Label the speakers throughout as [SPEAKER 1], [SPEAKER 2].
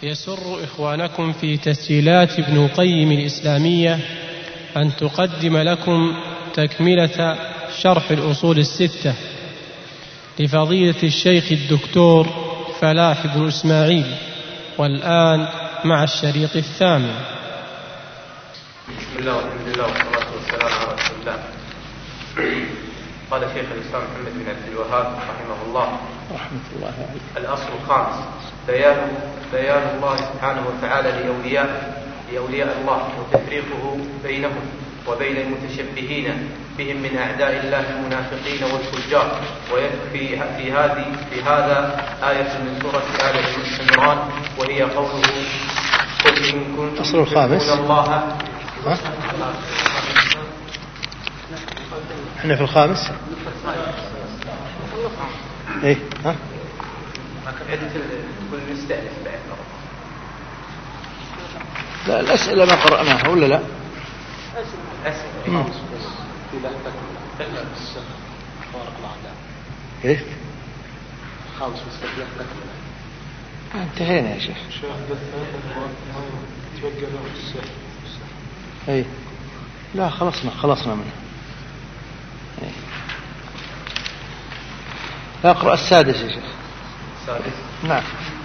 [SPEAKER 1] يسر إخوانكم في تسجيلات ابن القيم الإسلامية أن تقدم لكم تكملة شرح الأصول الستة لفضيلة الشيخ الدكتور فلاح بن إسماعيل، والآن مع الشريط الثامن.
[SPEAKER 2] بسم الله والحمد لله والصلاة والسلام على رسول الله. قال شيخ الإسلام محمد بن عبد الوهاب رحمه الله
[SPEAKER 3] رحمة الله عليه:
[SPEAKER 2] الأصل الخامس بيان الله سبحانه وتعالى لأولياء الله وتفريقه بينهم وبين المتشبهين بهم من أعداء الله المنافقين والفجار. ويكفي في هذا آية من سورة آل عمران، وهي قوله: قل إن كنتم تحبون الله.
[SPEAKER 3] احنا في الخامس. ايه ها لا، الأسئلة ما قرأناها ولا لا؟ ايه انتهينا يا شيخ. ايه لا، خلصنا منه. اقرأ السادس يا شيخ.
[SPEAKER 2] السادس؟
[SPEAKER 3] نعم.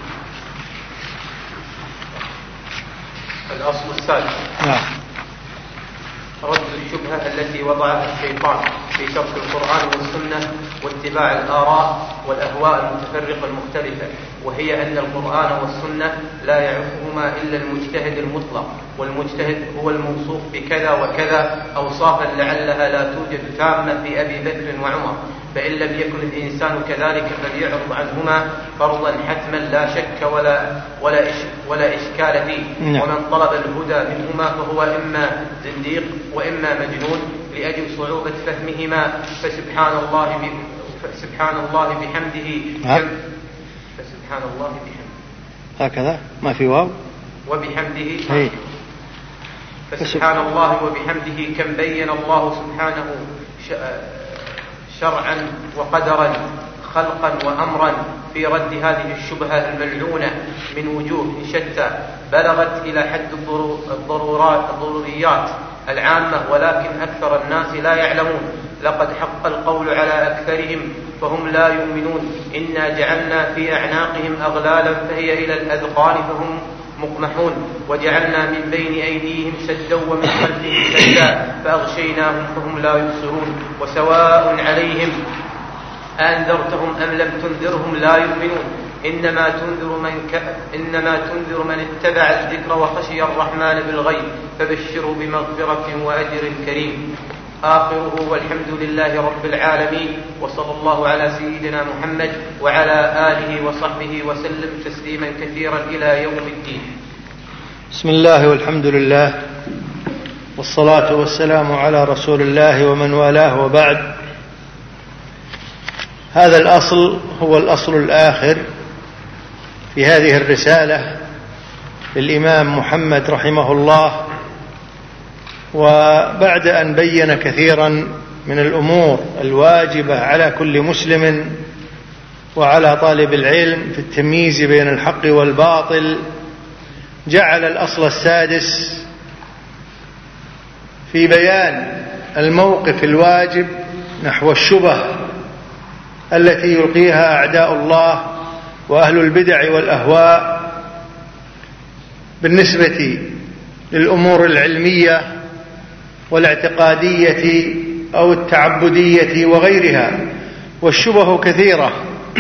[SPEAKER 2] الأصل السادس.
[SPEAKER 3] نعم.
[SPEAKER 2] رد الشبهة التي وضعها الشيطان في ترك القرآن والسنة واتباع الآراء والأهواء المتفرقة المختلفة، وهي أن القرآن والسنة لا يعرفهما إلا المجتهد المطلق، والمجتهد هو الموصوف بكذا وكذا أوصافا لعلها لا توجد تامة في أبي بكر وعمر، فإن لم يكن الإنسان كذلك فليعرض عنهما فرضا حتما لا شك ولا إشكال فيه. ومن طلب الهدى منهما فهو إما زنديق وإما مجنون لأجل صعوبة فهمهما. فسبحان الله بحمده
[SPEAKER 3] هكذا ما في واو
[SPEAKER 2] وبحمده. فسبحان الله وبحمده كم بين الله سبحانه شرعا وقدرا خلقا وأمرا في رد هذه الشبهة الملعونة من وجوه شتى بلغت إلى حد الضروريات العامة، ولكن أكثر الناس لا يعلمون. لقد حق القول على أكثرهم فهم لا يؤمنون. إنا جعلنا في أعناقهم أغلالا فهي إلى الأذقان فهم مقمحون، وجعلنا من بين أيديهم سدا ومن خلفهم سدا فأغشيناهم فهم لا يبصرون. وسواء عليهم أنذرتهم أم لم تنذرهم لا يؤمنون. إنما تنذر من اتبع الذكر وخشي الرحمن بالغيب فبشروا بمغفرة وأجر كريم. آخره والحمد لله رب العالمين، وصلى الله على سيدنا محمد وعلى آله وصحبه وسلم تسليما كثيرا إلى يوم الدين.
[SPEAKER 3] بسم الله والحمد لله والصلاة والسلام على رسول الله ومن والاه، وبعد. هذا الأصل هو الأصل الآخر في هذه الرسالة للإمام محمد رحمه الله. وبعد أن بين كثيرا من الأمور الواجبة على كل مسلم وعلى طالب العلم في التمييز بين الحق والباطل، جعل الأصل السادس في بيان الموقف الواجب نحو الشبه التي يلقيها أعداء الله وأهل البدع والأهواء بالنسبة للأمور العلمية والاعتقادية أو التعبدية وغيرها. والشبه كثيرة،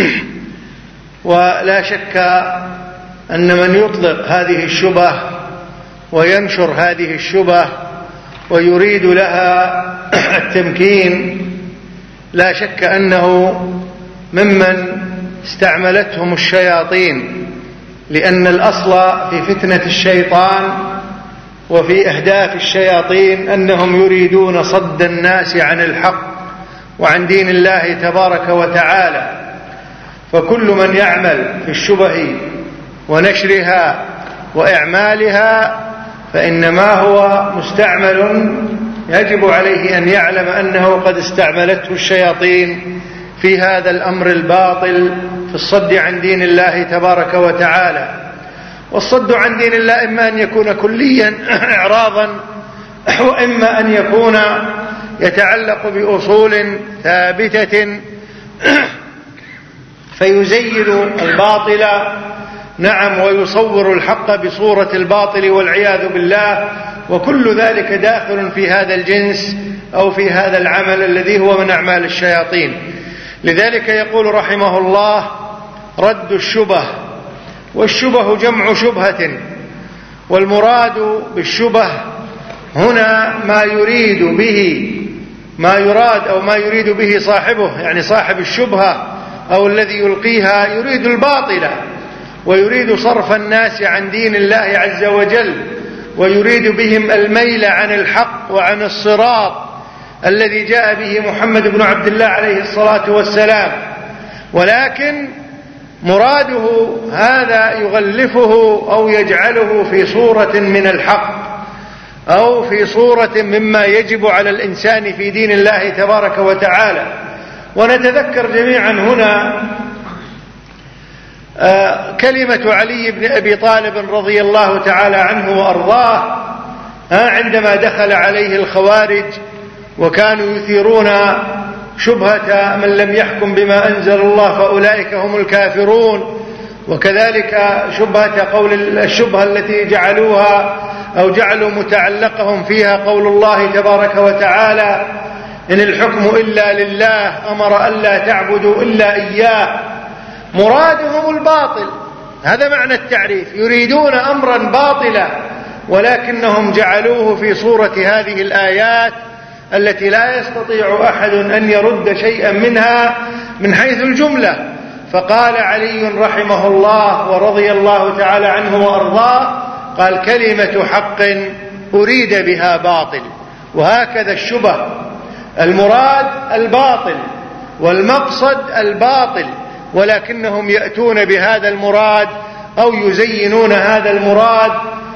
[SPEAKER 3] ولا شك أن من يطلق هذه الشبه وينشر هذه الشبه ويريد لها التمكين لا شك أنه ممن استعملتهم الشياطين، لأن الأصل في فتنة الشيطان وفي أهداف الشياطين أنهم يريدون صد الناس عن الحق وعن دين الله تبارك وتعالى. فكل من يعمل في الشبه ونشرها وإعمالها فإنما هو مستعمل يجب عليه أن يعلم أنه قد استعملته الشياطين في هذا الأمر الباطل في الصد عن دين الله تبارك وتعالى. والصد عن دين الله إما أن يكون كليا إعراضا، وإما أن يكون يتعلق بأصول ثابتة فيزين الباطل، نعم، ويصور الحق بصورة الباطل والعياذ بالله. وكل ذلك داخل في هذا الجنس أو في هذا العمل الذي هو من أعمال الشياطين. لذلك يقول رحمه الله: رد الشبه. والشبه جمع شبهة، والمراد بالشبه هنا ما يريد به صاحبه، يعني صاحب الشبهة أو الذي يلقيها يريد الباطل، ويريد صرف الناس عن دين الله عز وجل، ويريد بهم الميل عن الحق وعن الصراط الذي جاء به محمد بن عبد الله عليه الصلاة والسلام. ولكن مراده هذا يغلفه أو يجعله في صورة من الحق، أو في صورة مما يجب على الإنسان في دين الله تبارك وتعالى. ونتذكر جميعا هنا كلمة علي بن أبي طالب رضي الله تعالى عنه وأرضاه عندما دخل عليه الخوارج وكانوا يثيرون شبهة من لم يحكم بما أنزل الله فأولئك هم الكافرون، وكذلك الشبهة التي جعلوها أو جعلوا متعلقهم فيها قول الله تبارك وتعالى: إن الحكم إلا لله أمر ألا تعبدوا إلا إياه. مرادهم الباطل، هذا معنى التعريف، يريدون أمرا باطلا، ولكنهم جعلوه في صورة هذه الآيات التي لا يستطيع أحد أن يرد شيئا منها من حيث الجملة. فقال علي رحمه الله ورضي الله تعالى عنه وأرضاه، قال: كلمة حق أريد بها باطل. وهكذا الشبه، المراد الباطل والمقصد الباطل، ولكنهم يأتون بهذا المراد أو يزينون هذا المراد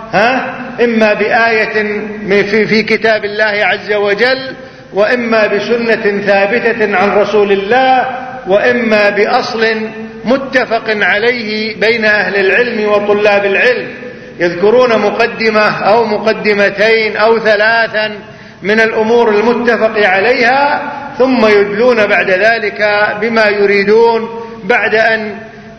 [SPEAKER 3] إما بآية في كتاب الله عز وجل، وإما بسنة ثابتة عن رسول الله، وإما بأصل متفق عليه بين أهل العلم وطلاب العلم. يذكرون مقدمة أو مقدمتين أو ثلاثا من الأمور المتفق عليها، ثم يدلون بعد ذلك بما يريدون بعد أن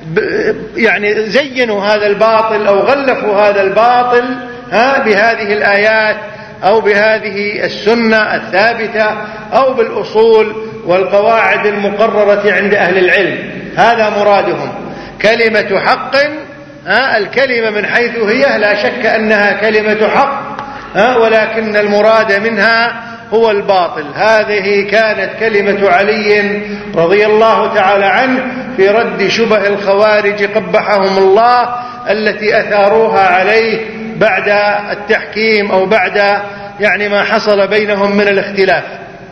[SPEAKER 3] يعني زينوا هذا الباطل أو غلفوا هذا الباطل بهذه الآيات أو بهذه السنة الثابتة أو بالأصول والقواعد المقررة عند أهل العلم. هذا مرادهم. كلمة حق، الكلمة من حيث هي لا شك أنها كلمة حق، ولكن المراد منها هو الباطل. هذه كانت كلمة علي رضي الله تعالى عنه في رد شبه الخوارج قبحهم الله التي أثاروها عليه بعد التحكيم أو بعد يعني ما حصل بينهم من الاختلاف.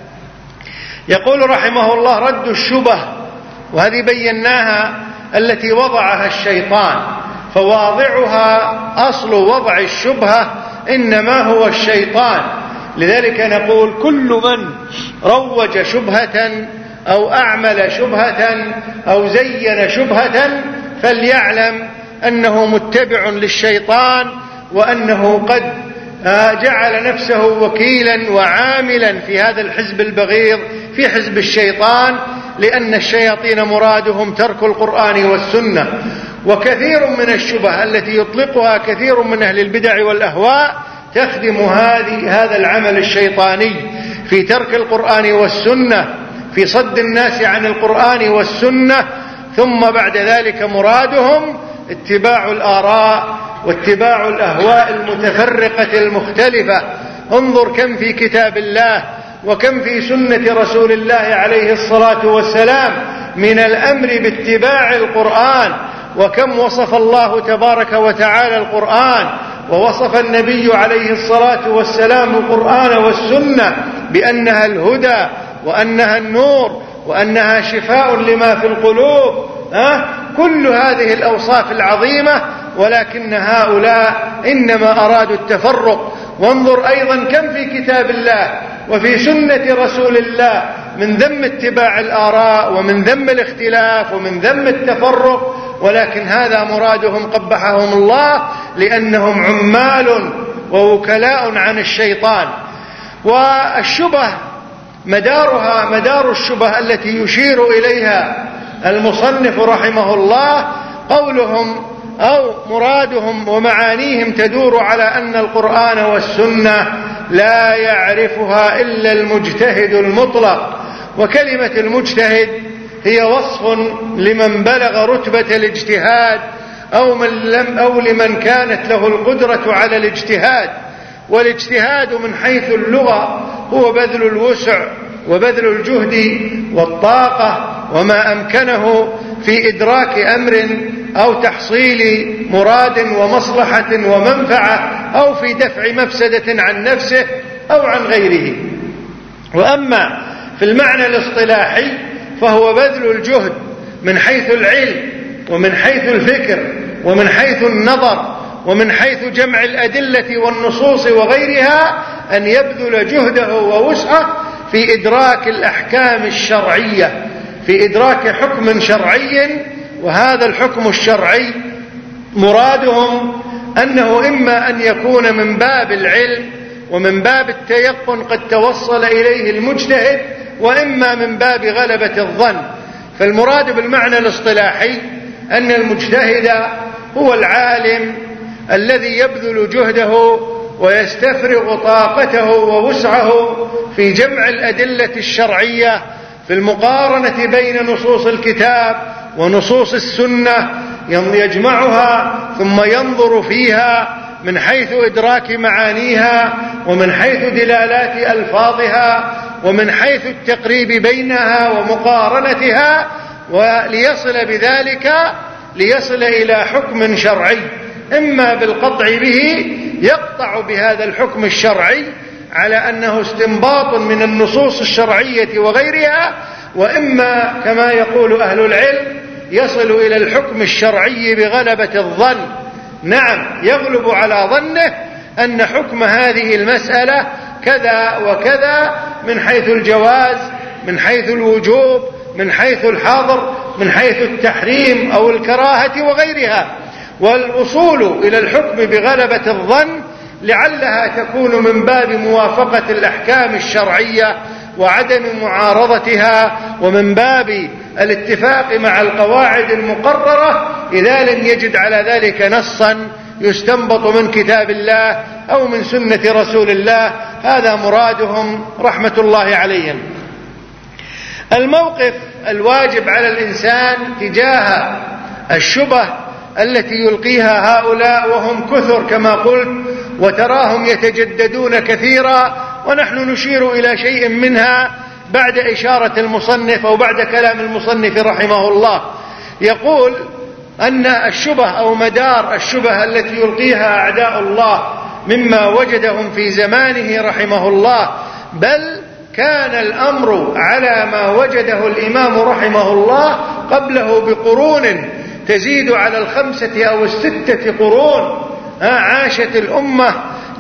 [SPEAKER 3] يقول رحمه الله: رد الشبه، وهذه بيناها التي وضعها الشيطان، فواضعها أصل وضع الشبهة إنما هو الشيطان. لذلك نقول: كل من روج شبهة أو أعمل شبهة أو زين شبهة فليعلم أنه متبع للشيطان، وأنه قد جعل نفسه وكيلا وعاملا في هذا الحزب البغيض، في حزب الشيطان، لأن الشياطين مرادهم ترك القرآن والسنة. وكثير من الشبه التي يطلقها كثير من أهل البدع والأهواء تخدم هذا العمل الشيطاني في ترك القرآن والسنة، في صد الناس عن القرآن والسنة، ثم بعد ذلك مرادهم اتباع الآراء واتباع الأهواء المتفرقة المختلفة. انظر كم في كتاب الله وكم في سنة رسول الله عليه الصلاة والسلام من الأمر باتباع القرآن، وكم وصف الله تبارك وتعالى القرآن، ووصف النبي عليه الصلاة والسلام القرآن والسنة بأنها الهدى وأنها النور وأنها شفاء لما في القلوب. كل هذه الأوصاف العظيمة، ولكن هؤلاء إنما أرادوا التفرق. وانظر أيضا كم في كتاب الله وفي سنة رسول الله من ذم اتباع الآراء ومن ذم الاختلاف ومن ذم التفرق ولكن هذا مرادهم قبحهم الله، لأنهم عمال ووكلاء عن الشيطان. والشبه مدارها مدار الشبه التي يشير إليها المصنف رحمه الله قولهم أو مرادهم ومعانيهم تدور على أن القرآن والسنة لا يعرفها إلا المجتهد المطلق. وكلمة المجتهد هي وصف لمن بلغ رتبة الاجتهاد أو لمن كانت له القدرة على الاجتهاد. والاجتهاد من حيث اللغة هو بذل الوسع وبذل الجهد والطاقة وما أمكنه في إدراك أمر أو تحصيل مراد ومصلحة ومنفعة أو في دفع مفسدة عن نفسه أو عن غيره. وأما في المعنى الاصطلاحي فهو بذل الجهد من حيث العلم ومن حيث الفكر ومن حيث النظر ومن حيث جمع الأدلة والنصوص وغيرها، أن يبذل جهده ووسعه في إدراك الأحكام الشرعية، في إدراك حكم شرعي. وهذا الحكم الشرعي مرادهم أنه إما أن يكون من باب العلم ومن باب التيقن قد توصل إليه المجتهد، وإما من باب غلبة الظن. فالمراد بالمعنى الاصطلاحي أن المجتهد هو العالم الذي يبذل جهده ويستفرغ طاقته ووسعه في جمع الأدلة الشرعية، في المقارنة بين نصوص الكتاب ونصوص السنة، يجمعها ثم ينظر فيها من حيث إدراك معانيها ومن حيث دلالات ألفاظها ومن حيث التقريب بينها ومقارنتها، وليصل بذلك إلى حكم شرعي، إما بالقطع به يقطع بهذا الحكم الشرعي على أنه استنباط من النصوص الشرعية وغيرها، وإما كما يقول أهل العلم يصل إلى الحكم الشرعي بغلبة الظن. نعم، يغلب على ظنه أن حكم هذه المسألة كذا وكذا من حيث الجواز، من حيث الوجوب، من حيث الحظر، من حيث التحريم أو الكراهة وغيرها. والوصول إلى الحكم بغلبة الظن لعلها تكون من باب موافقة الأحكام الشرعية وعدم معارضتها، ومن باب الاتفاق مع القواعد المقررة إذا لم يجد على ذلك نصا يستنبط من كتاب الله أو من سنة رسول الله. هذا مرادهم رحمة الله عليهم. الموقف الواجب على الإنسان تجاه الشبه التي يلقيها هؤلاء، وهم كثر كما قلت، وتراهم يتجددون كثيرا، ونحن نشير إلى شيء منها بعد إشارة المصنف أو بعد كلام المصنف رحمه الله. يقول أن الشبه أو مدار الشبه التي يلقيها أعداء الله مما وجدهم في زمانه رحمه الله، بل كان الأمر على ما وجده الإمام رحمه الله قبله بقرون تزيد على 5 أو 6 قرون. عاشت الأمة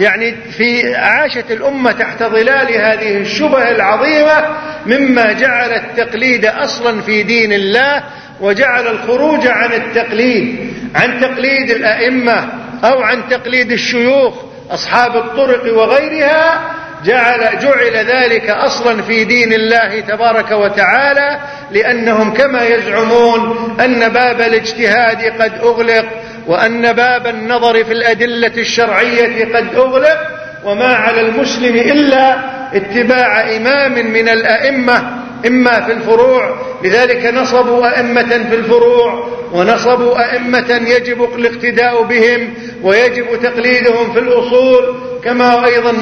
[SPEAKER 3] عاشت الأمة تحت ظلال هذه الشبه العظيمة، مما جعل التقليد أصلا في دين الله، وجعل الخروج عن التقليد، عن تقليد الأئمة أو عن تقليد الشيوخ أصحاب الطرق وغيرها، جعل ذلك أصلا في دين الله تبارك وتعالى، لأنهم كما يزعمون أن باب الاجتهاد قد أغلق، وأن باب النظر في الأدلة الشرعية قد أغلق، وما على المسلم إلا اتباع إمام من الأئمة إما في الفروع. لذلك نصبوا أئمة في الفروع، ونصبوا أئمة يجب الاقتداء بهم ويجب تقليدهم في الأصول، كما أيضا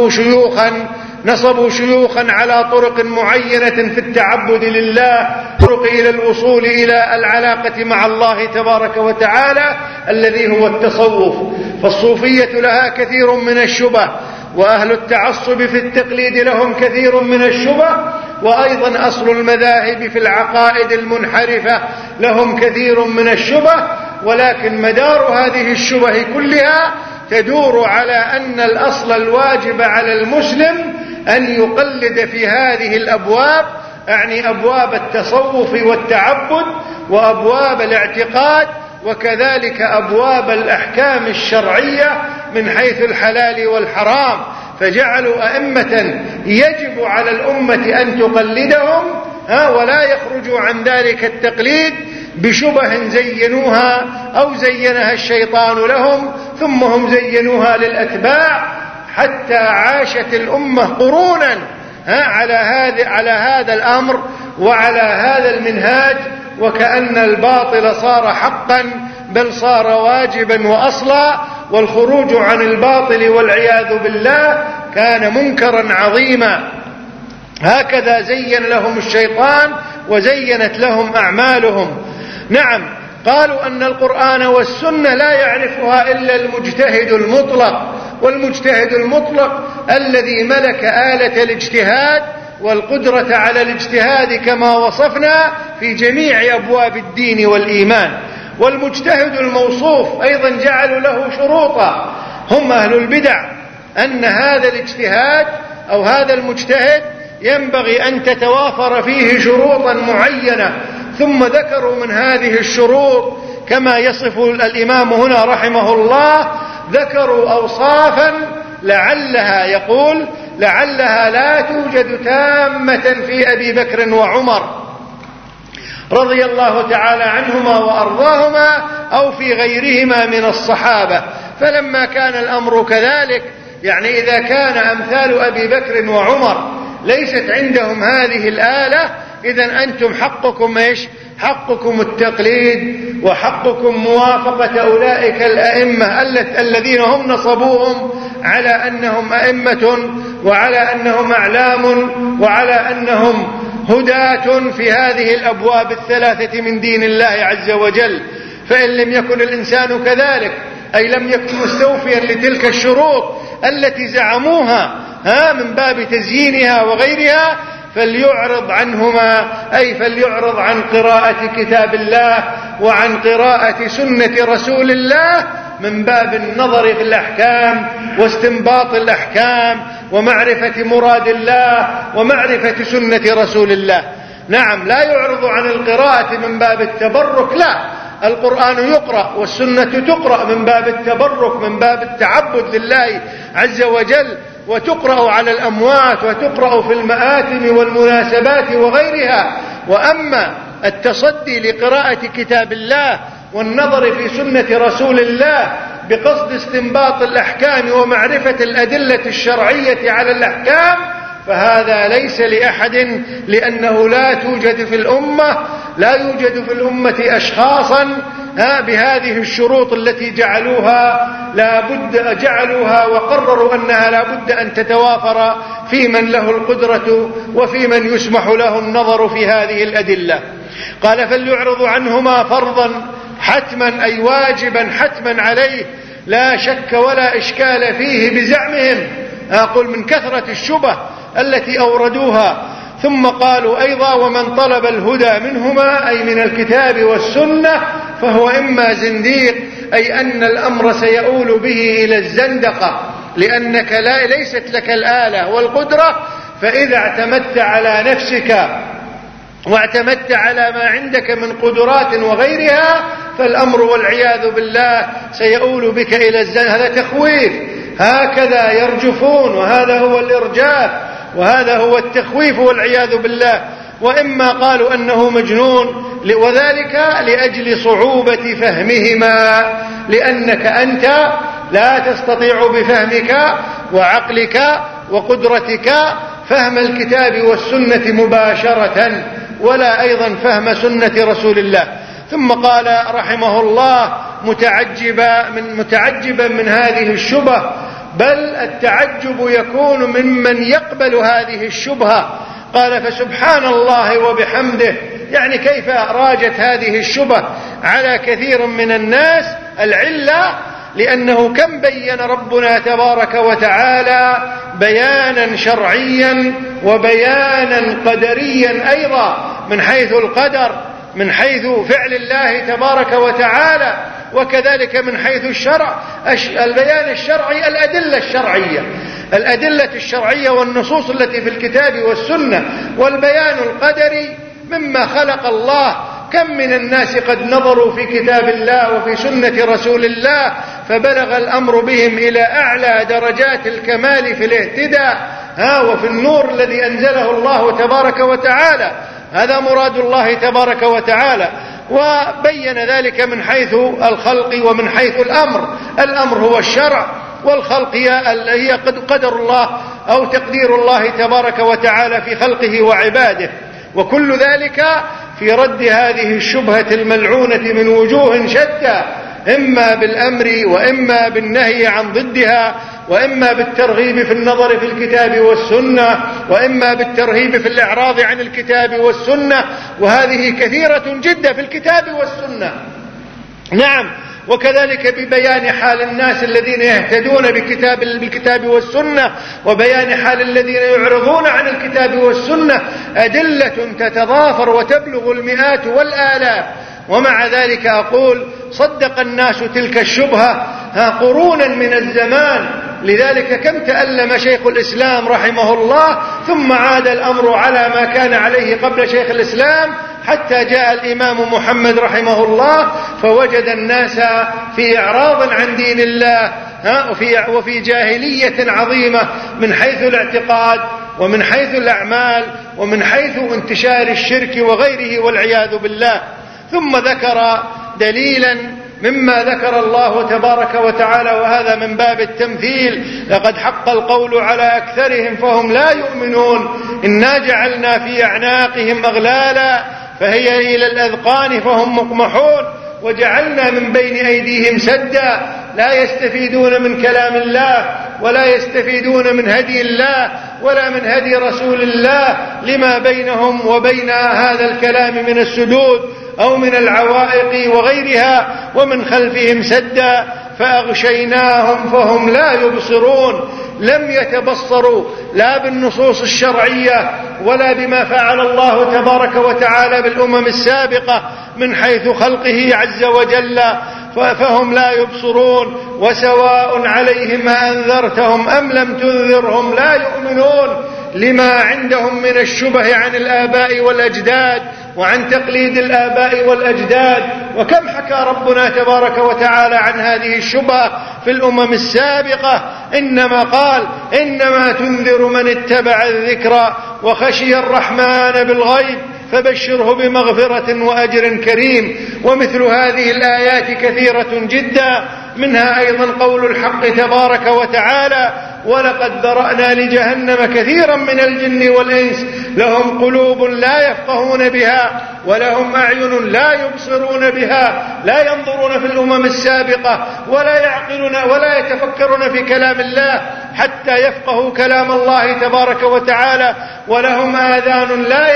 [SPEAKER 3] نصبوا شيوخا على طرق معينة في التعبد لله، طرق إلى الوصول إلى العلاقة مع الله تبارك وتعالى الذي هو التصوف. فالصوفية لها كثير من الشبه، وأهل التعصب في التقليد لهم كثير من الشبه، وأيضا أصل المذاهب في العقائد المنحرفة لهم كثير من الشبه. ولكن مدار هذه الشبه كلها تدور على أن الأصل الواجب على المسلم أن يقلد في هذه الأبواب، أعني أبواب التصوف والتعبد، وأبواب الاعتقاد، وكذلك أبواب الأحكام الشرعية من حيث الحلال والحرام، فجعلوا أئمة يجب على الأمة أن تقلدهم ولا يخرجوا عن ذلك التقليد بشبه زينوها أو زينها الشيطان لهم، ثم هم زينوها للأتباع، حتى عاشت الأمة قرونا على هذا الأمر وعلى هذا المنهاج، وكأن الباطل صار حقا بل صار واجبا وأصلا، والخروج عن الباطل والعياذ بالله كان منكرا عظيما. هكذا زين لهم الشيطان وزينت لهم أعمالهم. نعم، قالوا أن القرآن والسنة لا يعرفها إلا المجتهد المطلق، والمجتهد المطلق الذي ملك آلة الاجتهاد والقدرة على الاجتهاد كما وصفنا في جميع أبواب الدين والإيمان. والمجتهد الموصوف أيضا جعلوا له شروطا هم أهل البدع، أن هذا الاجتهاد أو هذا المجتهد ينبغي أن تتوافر فيه شروطا معينة، ثم ذكروا من هذه الشروط كما يصف الإمام هنا رحمه الله، ذكروا أوصافا لعلها لا توجد تامة في أبي بكر وعمر رضي الله تعالى عنهما وأرضاهما أو في غيرهما من الصحابة. فلما كان الأمر كذلك، يعني إذا كان أمثال أبي بكر وعمر ليست عندهم هذه الآلة، إذن أنتم حقكم إيش؟ حقكم التقليد، وحقكم موافقة أولئك الأئمة الذين هم نصبوهم على أنهم أئمة، وعلى أنهم أعلام، وعلى أنهم هداة في هذه الأبواب الثلاثة من دين الله عز وجل. فإن لم يكن الإنسان كذلك، أي لم يكن مستوفيا لتلك الشروط التي زعموها من باب تزيينها وغيرها، فليعرض عنهما، أي فليعرض عن قراءة كتاب الله وعن قراءة سنة رسول الله من باب النظر في الأحكام واستنباط الأحكام ومعرفة مراد الله ومعرفة سنة رسول الله. نعم، لا يعرض عن القراءة من باب التبرك، لا، القرآن يقرأ والسنة تقرأ من باب التبرك، من باب التعبد لله عز وجل، وتقرأ على الأموات، وتقرأ في المآتم والمناسبات وغيرها. وأما التصدي لقراءة كتاب الله والنظر في سنة رسول الله بقصد استنباط الأحكام ومعرفة الأدلة الشرعية على الأحكام، فهذا ليس لأحد، لأنه لا يوجد في الأمة أشخاصا بهذه الشروط التي جعلوها وقرروا أنها لا بد أن تتوافر في من له القدرة وفي من يسمح له النظر في هذه الأدلة. قال فليعرض عنهما فرضا حتما، أي واجبا حتما عليه، لا شك ولا إشكال فيه بزعمهم، أقول من كثرة الشبه التي أوردوها. ثم قالوا أيضا ومن طلب الهدى منهما، أي من الكتاب والسنة، فهو إما زنديق، أي أن الأمر سيؤول به إلى الزندقة، لأنك ليست لك الآلة والقدرة، فإذا اعتمدت على نفسك واعتمدت على ما عندك من قدرات وغيرها، فالأمر والعياذ بالله سيؤول بك إلى الزندقة. هذا تخويف، هكذا يرجفون، وهذا هو الإرجاف، وهذا هو التخويف والعياذ بالله. وإما قالوا أنه مجنون، وذلك لأجل صعوبة فهمهما، لأنك أنت لا تستطيع بفهمك وعقلك وقدرتك فهم الكتاب والسنة مباشرة، ولا أيضا فهم سنة رسول الله. ثم قال رحمه الله متعجبا من هذه الشبهة، بل التعجب يكون ممن يقبل هذه الشبهة. قال فسبحان الله وبحمده، يعني كيف راجت هذه الشبهة على كثير من الناس؟ العلة لأنه كم بين ربنا تبارك وتعالى بيانا شرعيا وبيانا قدريا أيضا، من حيث القدر، من حيث فعل الله تبارك وتعالى، وكذلك من حيث الشرع، البيان الشرعي، الأدلة الشرعية والنصوص التي في الكتاب والسنة، والبيان القدري مما خلق الله كم من الناس قد نظروا في كتاب الله وفي سنة رسول الله فبلغ الأمر بهم إلى أعلى درجات الكمال في الاهتداء وفي النور الذي أنزله الله تبارك وتعالى. هذا مراد الله تبارك وتعالى، وبين ذلك من حيث الخلق ومن حيث الأمر هو الشرع، والخلق هي قدر الله أو تقدير الله تبارك وتعالى في خلقه وعباده، وكل ذلك في رد هذه الشبهة الملعونة من وجوه شتى، إما بالأمر وإما بالنهي عن ضدها، وإما بالترغيب في النظر في الكتاب والسنة، وإما بالترهيب في الإعراض عن الكتاب والسنة، وهذه كثيرة جدا في الكتاب والسنة. نعم، وكذلك ببيان حال الناس الذين يهتدون بالكتاب والسنة، وبيان حال الذين يعرضون عن الكتاب والسنة، أدلة تتضافر وتبلغ المئات والآلاف. ومع ذلك أقول صدق الناس تلك الشبهة قرونا من الزمان. لذلك كم تألم شيخ الإسلام رحمه الله، ثم عاد الأمر على ما كان عليه قبل شيخ الإسلام، حتى جاء الإمام محمد رحمه الله فوجد الناس في إعراض عن دين الله وفي جاهلية عظيمة من حيث الاعتقاد ومن حيث الأعمال ومن حيث انتشار الشرك وغيره والعياذ بالله. ثم ذكر دليلا مما ذكر الله تبارك وتعالى، وهذا من باب التمثيل: لقد حق القول على أكثرهم فهم لا يؤمنون، إنا جعلنا في أعناقهم أغلالا فهي إلى الأذقان فهم مقمحون، وجعلنا من بين أيديهم سدا لا يستفيدون من كلام الله ولا يستفيدون من هدي الله ولا من هدي رسول الله لما بينهم وبين هذا الكلام من السدود أو من العوائق وغيرها، ومن خلفهم سدا فأغشيناهم فهم لا يبصرون. لم يتبصروا لا بالنصوص الشرعية ولا بما فعل الله تبارك وتعالى بالأمم السابقة من حيث خلقه عز وجل، فهم لا يبصرون. وسواء عليهم أنذرتهم أم لم تنذرهم لا يؤمنون، لما عندهم من الشبه عن الآباء والأجداد وعن تقليد الآباء والأجداد. وكم حكى ربنا تبارك وتعالى عن هذه الشبهة في الأمم السابقة، إنما قال: إنما تنذر من اتبع الذكر وخشي الرحمن بالغيب فبشره بمغفرة وأجر كريم. ومثل هذه الآيات كثيرة جدا، منها أيضا قول الحق تبارك وتعالى: ولقد ذرأنا لجهنم كثيرا من الجن والإنس لهم قلوب لا يفقهون بها ولهم أعين لا يبصرون بها. لا ينظرون في الأمم السابقة ولا يعقلون ولا يتفكرون في كلام الله حتى يفقهوا كلام الله تبارك وتعالى. ولهم آذان لا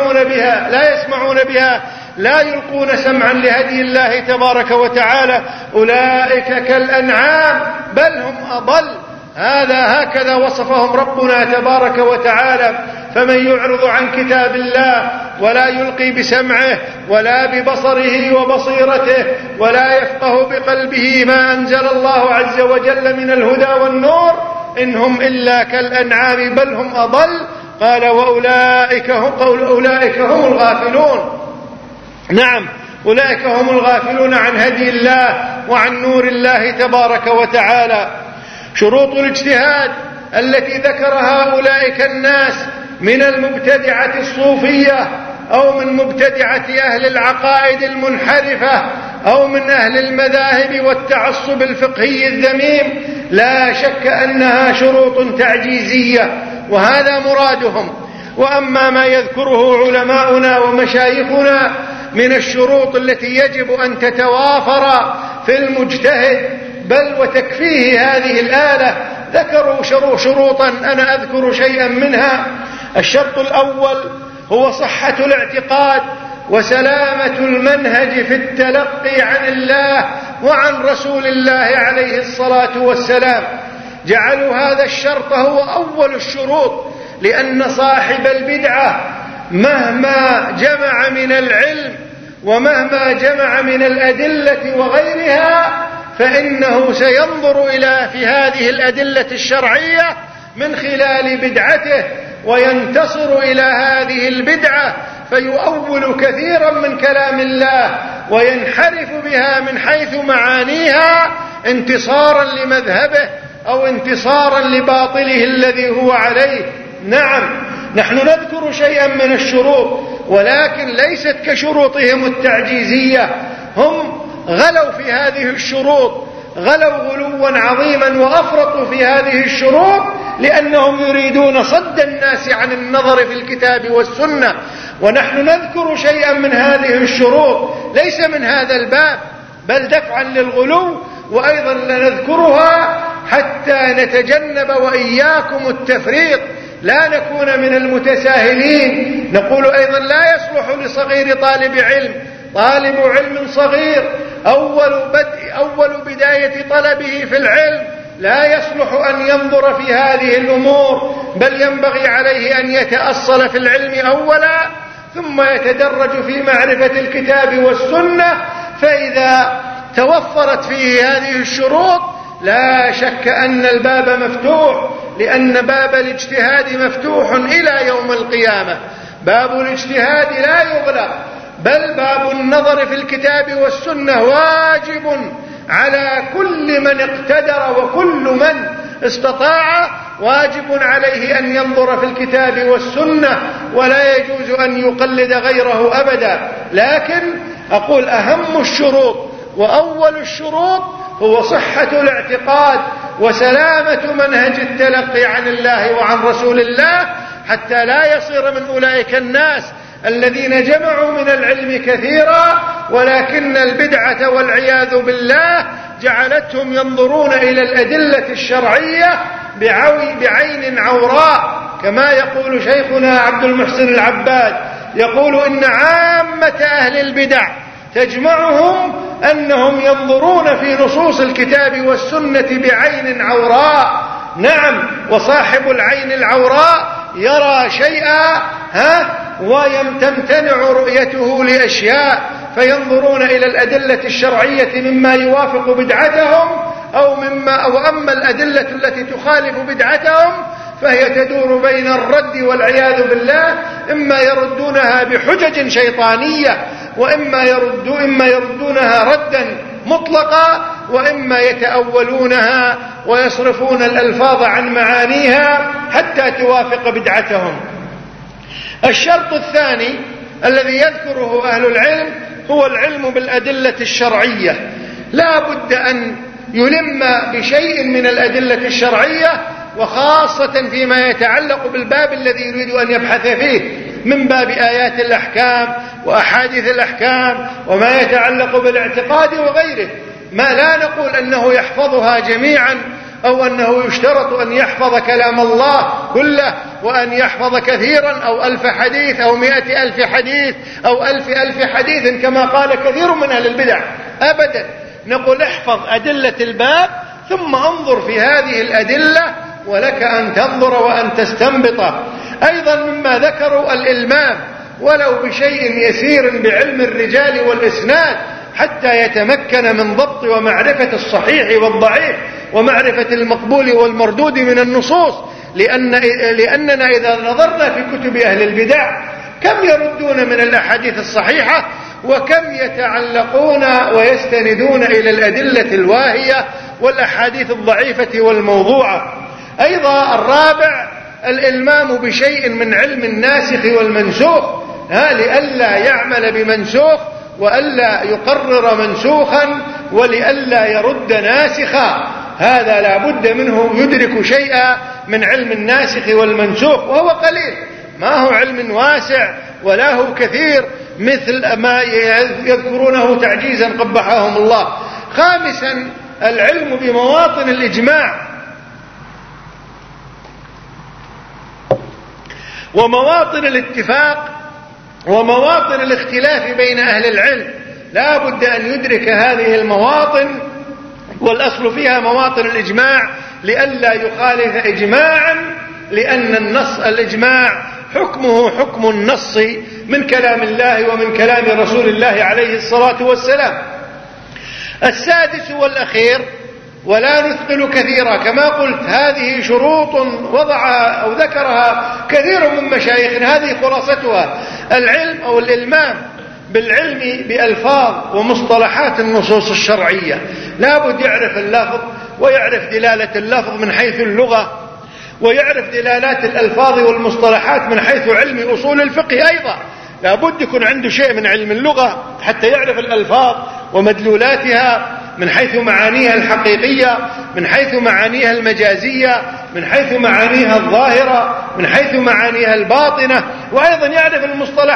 [SPEAKER 3] يسمعون بها لا يلقون سمعا لهدي الله تبارك وتعالى. أولئك كالأنعام بل هم أضل. هكذا وصفهم ربنا تبارك وتعالى. فمن يعرض عن كتاب الله ولا يلقي بسمعه ولا ببصره وبصيرته ولا يفقه بقلبه ما أنزل الله عز وجل من الهدى والنور إنهم إلا كالأنعام بل هم أضل. قال: وأولئك هم الغافلون. نعم، أولئك هم الغافلون عن هدي الله وعن نور الله تبارك وتعالى. شروط الاجتهاد التي ذكرها أولئك الناس من المبتدعة الصوفية أو من مبتدعة أهل العقائد المنحرفة أو من أهل المذاهب والتعصب الفقهي الذميم، لا شك أنها شروط تعجيزية، وهذا مرادهم. وأما ما يذكره علماؤنا ومشايخنا من الشروط التي يجب أن تتوافر في المجتهد بل وتكفيه هذه الآلة، ذكروا شروطا أنا أذكر شيئا منها. الشرط الأول هو صحة الاعتقاد وسلامة المنهج في التلقي عن الله وعن رسول الله عليه الصلاة والسلام. جعلوا هذا الشرط هو أول الشروط، لأن صاحب البدعة مهما جمع من العلم ومهما جمع من الأدلة وغيرها فإنه سينظر في هذه الأدلة الشرعية من خلال بدعته وينتصر إلى هذه البدعة، فيؤول كثيرا من كلام الله وينحرف بها من حيث معانيها انتصارا لمذهبه أو انتصارا لباطله الذي هو عليه. نعم، نحن نذكر شيئا من الشروط، ولكن ليست كشروطهم التعجيزية. هم غلوا في هذه الشروط، غلوا غلوا عظيما وأفرطوا في هذه الشروط لأنهم يريدون صد الناس عن النظر في الكتاب والسنة. ونحن نذكر شيئا من هذه الشروط ليس من هذا الباب، بل دفعا للغلو، وأيضا لنذكرها حتى نتجنب وإياكم التفريط، لا نكون من المتساهلين. نقول أيضا لا يصلح لصغير طالب علم صغير أول بداية طلبه في العلم لا يصلح أن ينظر في هذه الأمور، بل ينبغي عليه أن يتأصل في العلم أولا ثم يتدرج في معرفة الكتاب والسنة. فإذا توفرت فيه هذه الشروط لا شك أن الباب مفتوح، لأن باب الاجتهاد مفتوح إلى يوم القيامة. باب الاجتهاد لا يغلق، بل باب النظر في الكتاب والسنة واجب على كل من اقتدر وكل من استطاع، واجب عليه أن ينظر في الكتاب والسنة، ولا يجوز أن يقلد غيره أبدا. لكن أقول أهم الشروط وأول الشروط هو صحة الاعتقاد وسلامة منهج التلقي عن الله وعن رسول الله، حتى لا يصير من أولئك الناس الذين جمعوا من العلم كثيرا ولكن البدعة والعياذ بالله جعلتهم ينظرون إلى الأدلة الشرعية بعين عوراء، كما يقول شيخنا عبد المحسن العباد، يقول إن عامة أهل البدع تجمعهم أنهم ينظرون في نصوص الكتاب والسنة بعين عوراء. نعم، وصاحب العين العوراء يرى شيئا وتمتنع رؤيته لأشياء، فينظرون إلى الأدلة الشرعية مما يوافق بدعتهم أو أما الأدلة التي تخالف بدعتهم فهي تدور بين الرد والعياذ بالله، إما يردونها بحجج شيطانية، وإما يردونها ردا مطلقا، وإما يتأولونها ويصرفون الألفاظ عن معانيها حتى توافق بدعتهم. الشرط الثاني الذي يذكره أهل العلم هو العلم بالأدلة الشرعية. لا بد أن يلم بشيء من الأدلة الشرعية، وخاصة فيما يتعلق بالباب الذي يريد أن يبحث فيه من باب آيات الأحكام وأحاديث الأحكام وما يتعلق بالاعتقاد وغيره، ما لا نقول أنه يحفظها جميعا أو أنه يشترط أن يحفظ كلام الله كله وأن يحفظ كثيرا أو 1000 حديث أو 100,000 حديث أو 1000 حديث كما قال كثير من أهل البدع، أبدا. نقول احفظ أدلة الباب ثم انظر في هذه الأدلة، ولك أن تنظر وأن تستنبط. أيضا مما ذكروا الإلمام ولو بشيء يسير بعلم الرجال والإسناد حتى يتمكن من ضبط ومعرفة الصحيح والضعيف ومعرفة المقبول والمردود من النصوص، لأننا إذا نظرنا في كتب أهل البدع كم يردون من الأحاديث الصحيحة وكم يتعلقون ويستندون إلى الأدلة الواهية والأحاديث الضعيفة والموضوعة. أيضا الرابع الإلمام بشيء من علم الناسخ والمنسوخ، لئلا يعمل بمنسوخ وألا يقرر منسوخا ولئلا يرد ناسخا، هذا لا بد منه يدرك شيئا من علم الناسخ والمنسوخ، وهو قليل، ما هو علم واسع ولا هو كثير مثل ما يذكرونه تعجيزا قبحهم الله. خامسا العلم بمواطن الإجماع ومواطن الاتفاق ومواطن الاختلاف بين أهل العلم، لا بد أن يدرك هذه المواطن، والأصل فيها مواطن الإجماع لئلا يخالف إجماعا، لأن الإجماع حكمه حكم النص من كلام الله ومن كلام رسول الله عليه الصلاة والسلام. السادس والأخير ولا نثقل كثيرا. كما قلت هذه شروط وضعها أو ذكرها كثير من مشايخنا، هذه خلاصتها. العلم أو الإلمام بالعلم بألفاظ ومصطلحات النصوص الشرعية، لابد يعرف اللفظ ويعرف دلالة اللفظ من حيث اللغة، ويعرف دلالات الألفاظ والمصطلحات من حيث علم أصول الفقه. أيضا لابد يكون عنده شيء من علم اللغة حتى يعرف الألفاظ ومدلولاتها من حيث معانيها الحقيقية، من حيث معانيها المجازية، من حيث معانيها الظاهرة، من حيث معانيها الباطنة. وأيضا يعرف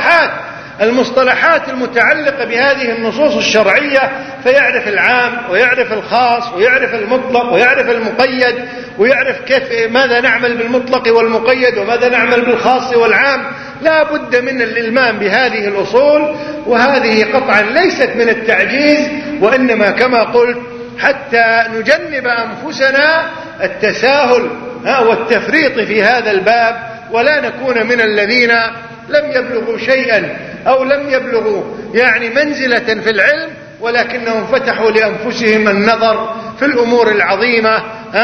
[SPEAKER 3] المصطلحات المتعلقة بهذه النصوص الشرعية، فيعرف العام ويعرف الخاص ويعرف المطلق ويعرف المقيد، ويعرف كيف ماذا نعمل بالمطلق والمقيد وماذا نعمل بالخاص والعام. لا بد من الإلمام بهذه الأصول، وهذه قطعا ليست من التعجيز، وإنما كما قلت حتى نجنب أنفسنا التساهل والتفريط في هذا الباب، ولا نكون من الذين لم يبلغوا شيئا أو لم يبلغوا منزلة في العلم، ولكنهم فتحوا لأنفسهم النظر في الأمور العظيمة.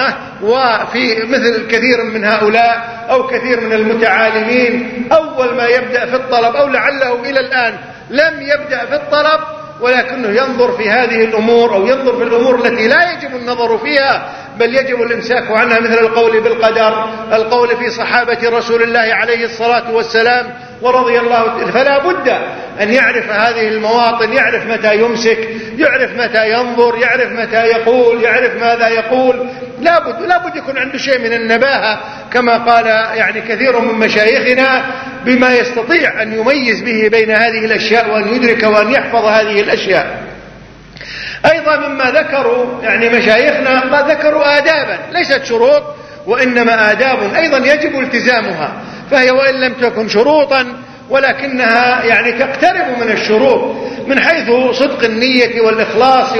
[SPEAKER 3] وفي مثل كثير من هؤلاء أو كثير من المتعالمين، أول ما يبدأ في الطلب أو لعله إلى الآن لم يبدأ في الطلب، ولكنه ينظر في هذه الأمور أو ينظر في الأمور التي لا يجب النظر فيها، بل يجب الإمساك عنها، مثل القول بالقدر، القول في صحابة رسول الله عليه الصلاة والسلام ورضي الله. فلا بد أن يعرف هذه المواطن، يعرف متى يمسك، يعرف متى ينظر، يعرف متى يقول، يعرف ماذا يقول. لا بد يكون عنده شيء من النباهة، كما قال كثير من مشايخنا، بما يستطيع أن يميز به بين هذه الأشياء وأن يدرك وأن يحفظ هذه الأشياء. أيضا مما ذكروا مشايخنا قد ذكروا آدابا ليست شروط، وإنما آداب أيضا يجب التزامها، فهي وإن لم تكن شروطا ولكنها تقترب من الشروط، من حيث صدق النية والإخلاص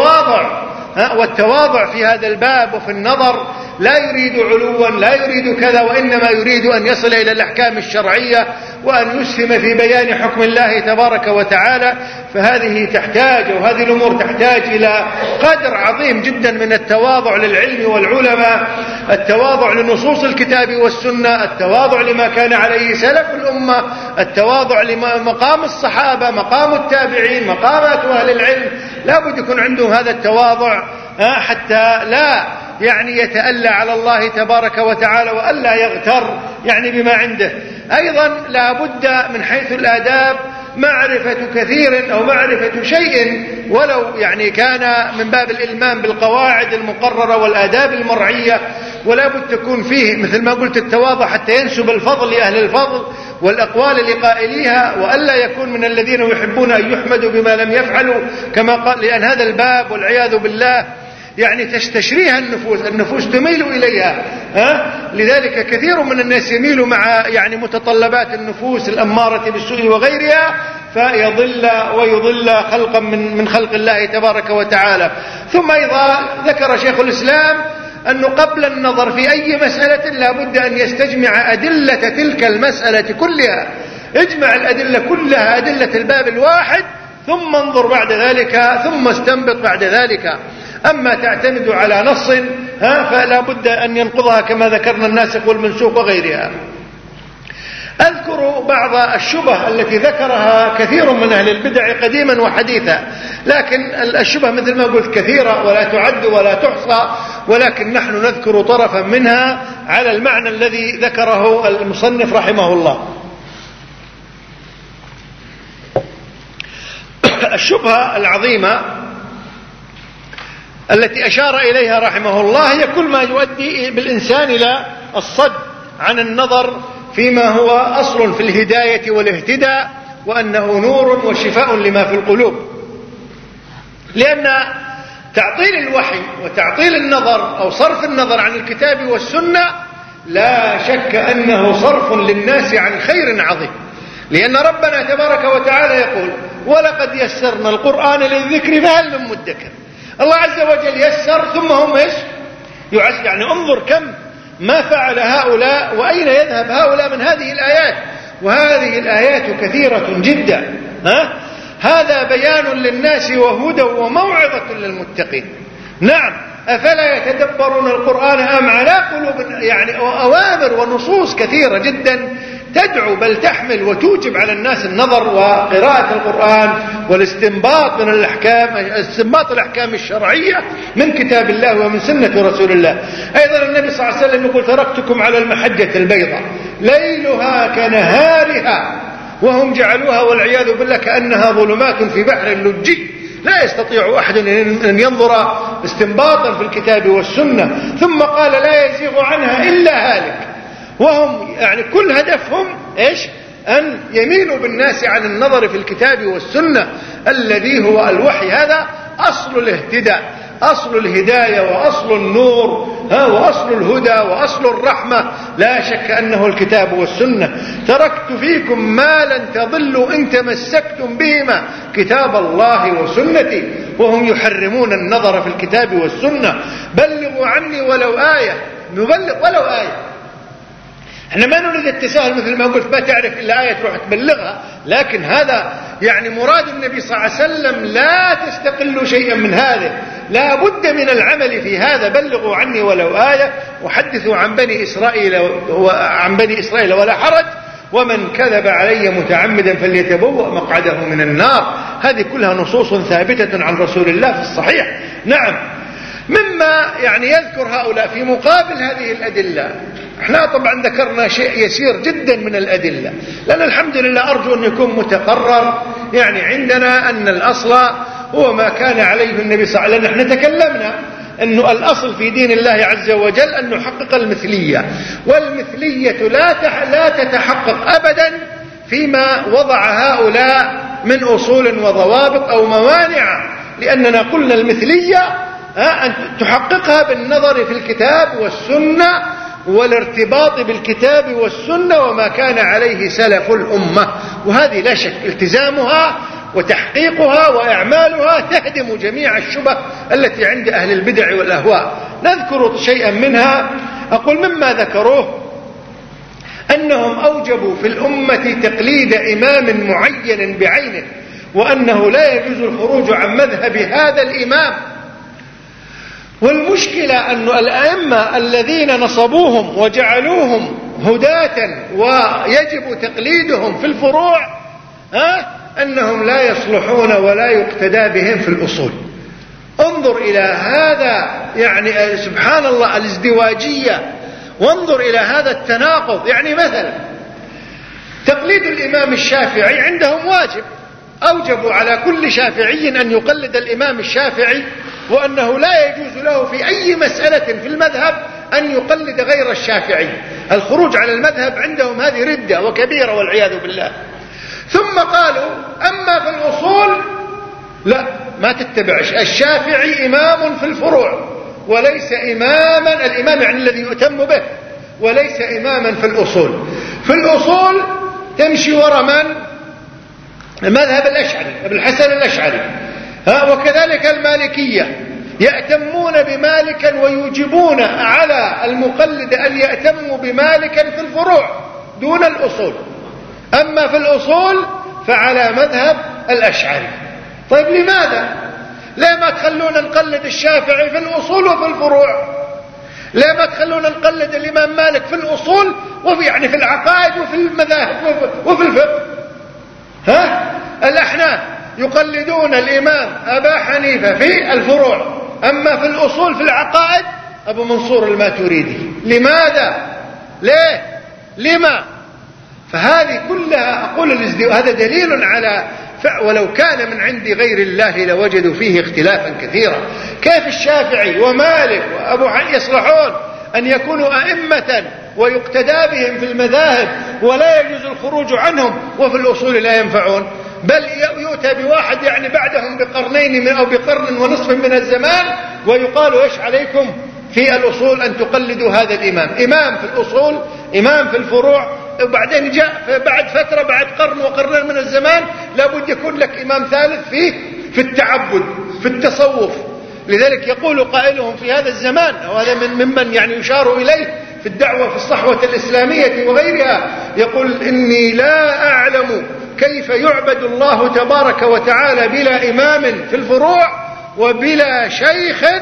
[SPEAKER 3] والتواضع في هذا الباب وفي النظر. لا يريد علوا، لا يريد كذا، وإنما يريد أن يصل إلى الأحكام الشرعية وأن يسهم في بيان حكم الله تبارك وتعالى. فهذه تحتاج، وهذه الأمور تحتاج إلى قدر عظيم جدا من التواضع للعلم والعلماء، التواضع لنصوص الكتاب والسنة، التواضع لما كان عليه سلف الأمة، التواضع لمقام الصحابة، مقام التابعين، مقامات أهل العلم. لا بد يكون عندهم هذا التواضع حتى لا يتألى على الله تبارك وتعالى، وألا يغتر بما عنده. أيضا لا بد من حيث الآداب معرفة كثير أو معرفة شيء، ولو كان من باب الإلمام بالقواعد المقررة والآداب المرعية. ولا بد تكون فيه مثل ما قلت التواضع حتى ينسب الفضل لأهل الفضل والأقوال لقائليها، وألا يكون من الذين يحبون أن يحمدوا بما لم يفعلوا، كما قال، لأن هذا الباب والعياذ بالله تستشريها النفوس تميل إليها. لذلك كثير من الناس يميل مع متطلبات النفوس الأمارة بالسوء وغيرها، فيضل ويضل خلقا من خلق الله تبارك وتعالى. ثم أيضا ذكر شيخ الإسلام أنه قبل النظر في أي مسألة لا بد أن يستجمع أدلة تلك المسألة كلها، اجمع الأدلة كلها، أدلة الباب الواحد، ثم انظر بعد ذلك، ثم استنبط بعد ذلك. أما تعتمد على نص فلا بد أن ينقضها كما ذكرنا الناسخ والمنسوخ وغيرها. أذكر بعض الشبه التي ذكرها كثير من أهل البدع قديما وحديثا، لكن الشبه مثل ما قلت كثيرة ولا تعد ولا تحصى، ولكن نحن نذكر طرفا منها على المعنى الذي ذكره المصنف رحمه الله. الشبهة العظيمة التي أشار إليها رحمه الله هي كل ما يؤدي بالإنسان إلى الصد عن النظر فيما هو أصل في الهداية والاهتداء، وأنه نور وشفاء لما في القلوب. لأن تعطيل الوحي وتعطيل النظر أو صرف النظر عن الكتاب والسنة لا شك أنه صرف للناس عن خير عظيم، لأن ربنا تبارك وتعالى يقول: ولقد يسرنا القرآن للذكر فهل من مدكر. الله عز وجل يسر ثم هم يعسر. انظر كم ما فعل هؤلاء وأين يذهب هؤلاء من هذه الآيات، وهذه الآيات كثيرة جدا. هذا بيان للناس وهدى وموعظة للمتقين. نعم، أفلا يتدبرون القرآن أم على قلوب يعني أوامر ونصوص كثيرة جدا تدعو بل تحمل وتوجب على الناس النظر وقراءة القرآن والاستنباط من الأحكام، استنباط الأحكام الشرعية من كتاب الله ومن سنة رسول الله. أيضا النبي صلى الله عليه وسلم يقول تركتكم على المحجة البيضاء ليلها كنهارها وهم جعلوها والعياذ بالله كأنها ظلمات في بحر اللجي لا يستطيع أحد أن ينظر استنباطا في الكتاب والسنة. ثم قال لا يزيغ عنها إلا هالك، وهم يعني كل هدفهم إيش؟ أن يميلوا بالناس عن النظر في الكتاب والسنة الذي هو الوحي. هذا أصل الاهتداء، أصل الهداية وأصل النور وأصل الهدى وأصل الرحمة، لا شك أنه الكتاب والسنة. تركت فيكم ما لن تضلوا إن تمسكتم بهما كتاب الله وسنتي، وهم يحرمون النظر في الكتاب والسنة. بلغوا عني ولو آية، نبلغ ولو آية. احنا ما نريد التساهل مثل ما قلت ما تعرف إلا آية تروح تبلغها، لكن هذا يعني مراد النبي صلى الله عليه وسلم لا تستقلوا شيئا من هذا، لا بد من العمل في هذا. بلغوا عني ولو آية وحدثوا عن بني إسرائيل ولا حرج، ومن كذب علي متعمدا فليتبوأ مقعده من النار. هذه كلها نصوص ثابتة عن رسول الله في الصحيح. نعم، مما يعني يذكر هؤلاء في مقابل هذه الأدلة، احنا طبعا ذكرنا شيء يسير جدا من الأدلة، لأن الحمد لله أرجو أن يكون متقرر يعني عندنا أن الأصل هو ما كان عليه النبي صلى الله عليه وسلم. نحن تكلمنا أنه الأصل في دين الله عز وجل أن نحقق المثلية، والمثلية لا تتحقق أبدا فيما وضع هؤلاء من أصول وضوابط أو موانع، لأننا قلنا المثلية أن تحققها بالنظر في الكتاب والسنة والارتباط بالكتاب والسنة وما كان عليه سلف الأمة. وهذه لا شك التزامها وتحقيقها وإعمالها تهدم جميع الشبه التي عند أهل البدع والأهواء. نذكر شيئا منها. أقول مما ذكروه أنهم أوجبوا في الأمة تقليد إمام معين بعينه، وأنه لا يجوز الخروج عن مذهب هذا الإمام. والمشكلة أن الأئمة الذين نصبوهم وجعلوهم هداة ويجب تقليدهم في الفروع أنهم لا يصلحون ولا يقتدى بهم في الأصول. انظر إلى هذا يعني سبحان الله الازدواجية، وانظر إلى هذا التناقض. يعني مثلا تقليد الإمام الشافعي عندهم واجب، أوجبوا على كل شافعي أن يقلد الإمام الشافعي، وأنه لا يجوز له في أي مسألة في المذهب أن يقلد غير الشافعي. الخروج على المذهب عندهم هذه ردة وكبيرة والعياذ بالله. ثم قالوا أما في الأصول لا، ما تتبع الشافعي إمام في الفروع وليس إماما، الإمام يعني الذي يؤتم به، وليس إماما في الأصول. في الأصول تمشي وراء من؟ المذهب الأشعري، ابن الحسن الأشعري. وكذلك المالكية يأتمون بمالك ويوجبون على المقلد أن يأتموا بمالك في الفروع دون الأصول. أما في الأصول فعلى مذهب الأشعري. طيب لماذا؟ ليه ما تخلونا نقلد الشافعي في الأصول وفي الفروع؟ ليه ما تخلونا نقلد الإمام مالك في الأصول وفي يعني في العقائد وفي المذاهب وفي الفقه؟ الأحناف يقلدون الإمام أبا حنيفة في الفروع، أما في الأصول في العقائد أبو منصور الماتريدي. لماذا؟ ليه؟ لما؟ فهذه كلها أقول هذا دليل على ولو كان من عند غير الله لوجدوا فيه اختلافا كثيرا. كيف الشافعي ومالك وأبو حنيفة يصلحون أن يكونوا أئمة ويقتدى بهم في المذاهب ولا يجوز الخروج عنهم، وفي الأصول لا ينفعون؟ بل يؤتى بواحد يعني بعدهم بقرنين أو بقرن ونصف من الزمان ويقال إيش عليكم في الأصول أن تقلدوا هذا الإمام، إمام في الأصول إمام في الفروع، وبعدين جاء بعد فترة بعد قرن وقرنين من الزمان لابد يكون لك إمام ثالث في التعبد في التصوف. لذلك يقول قائلهم في هذا الزمان، وهذا ممن يعني يشار إليه في الدعوة في الصحوة الإسلامية وغيرها، يقول إني لا أعلم كيف يعبد الله تبارك وتعالى بلا إمام في الفروع وبلا شيخ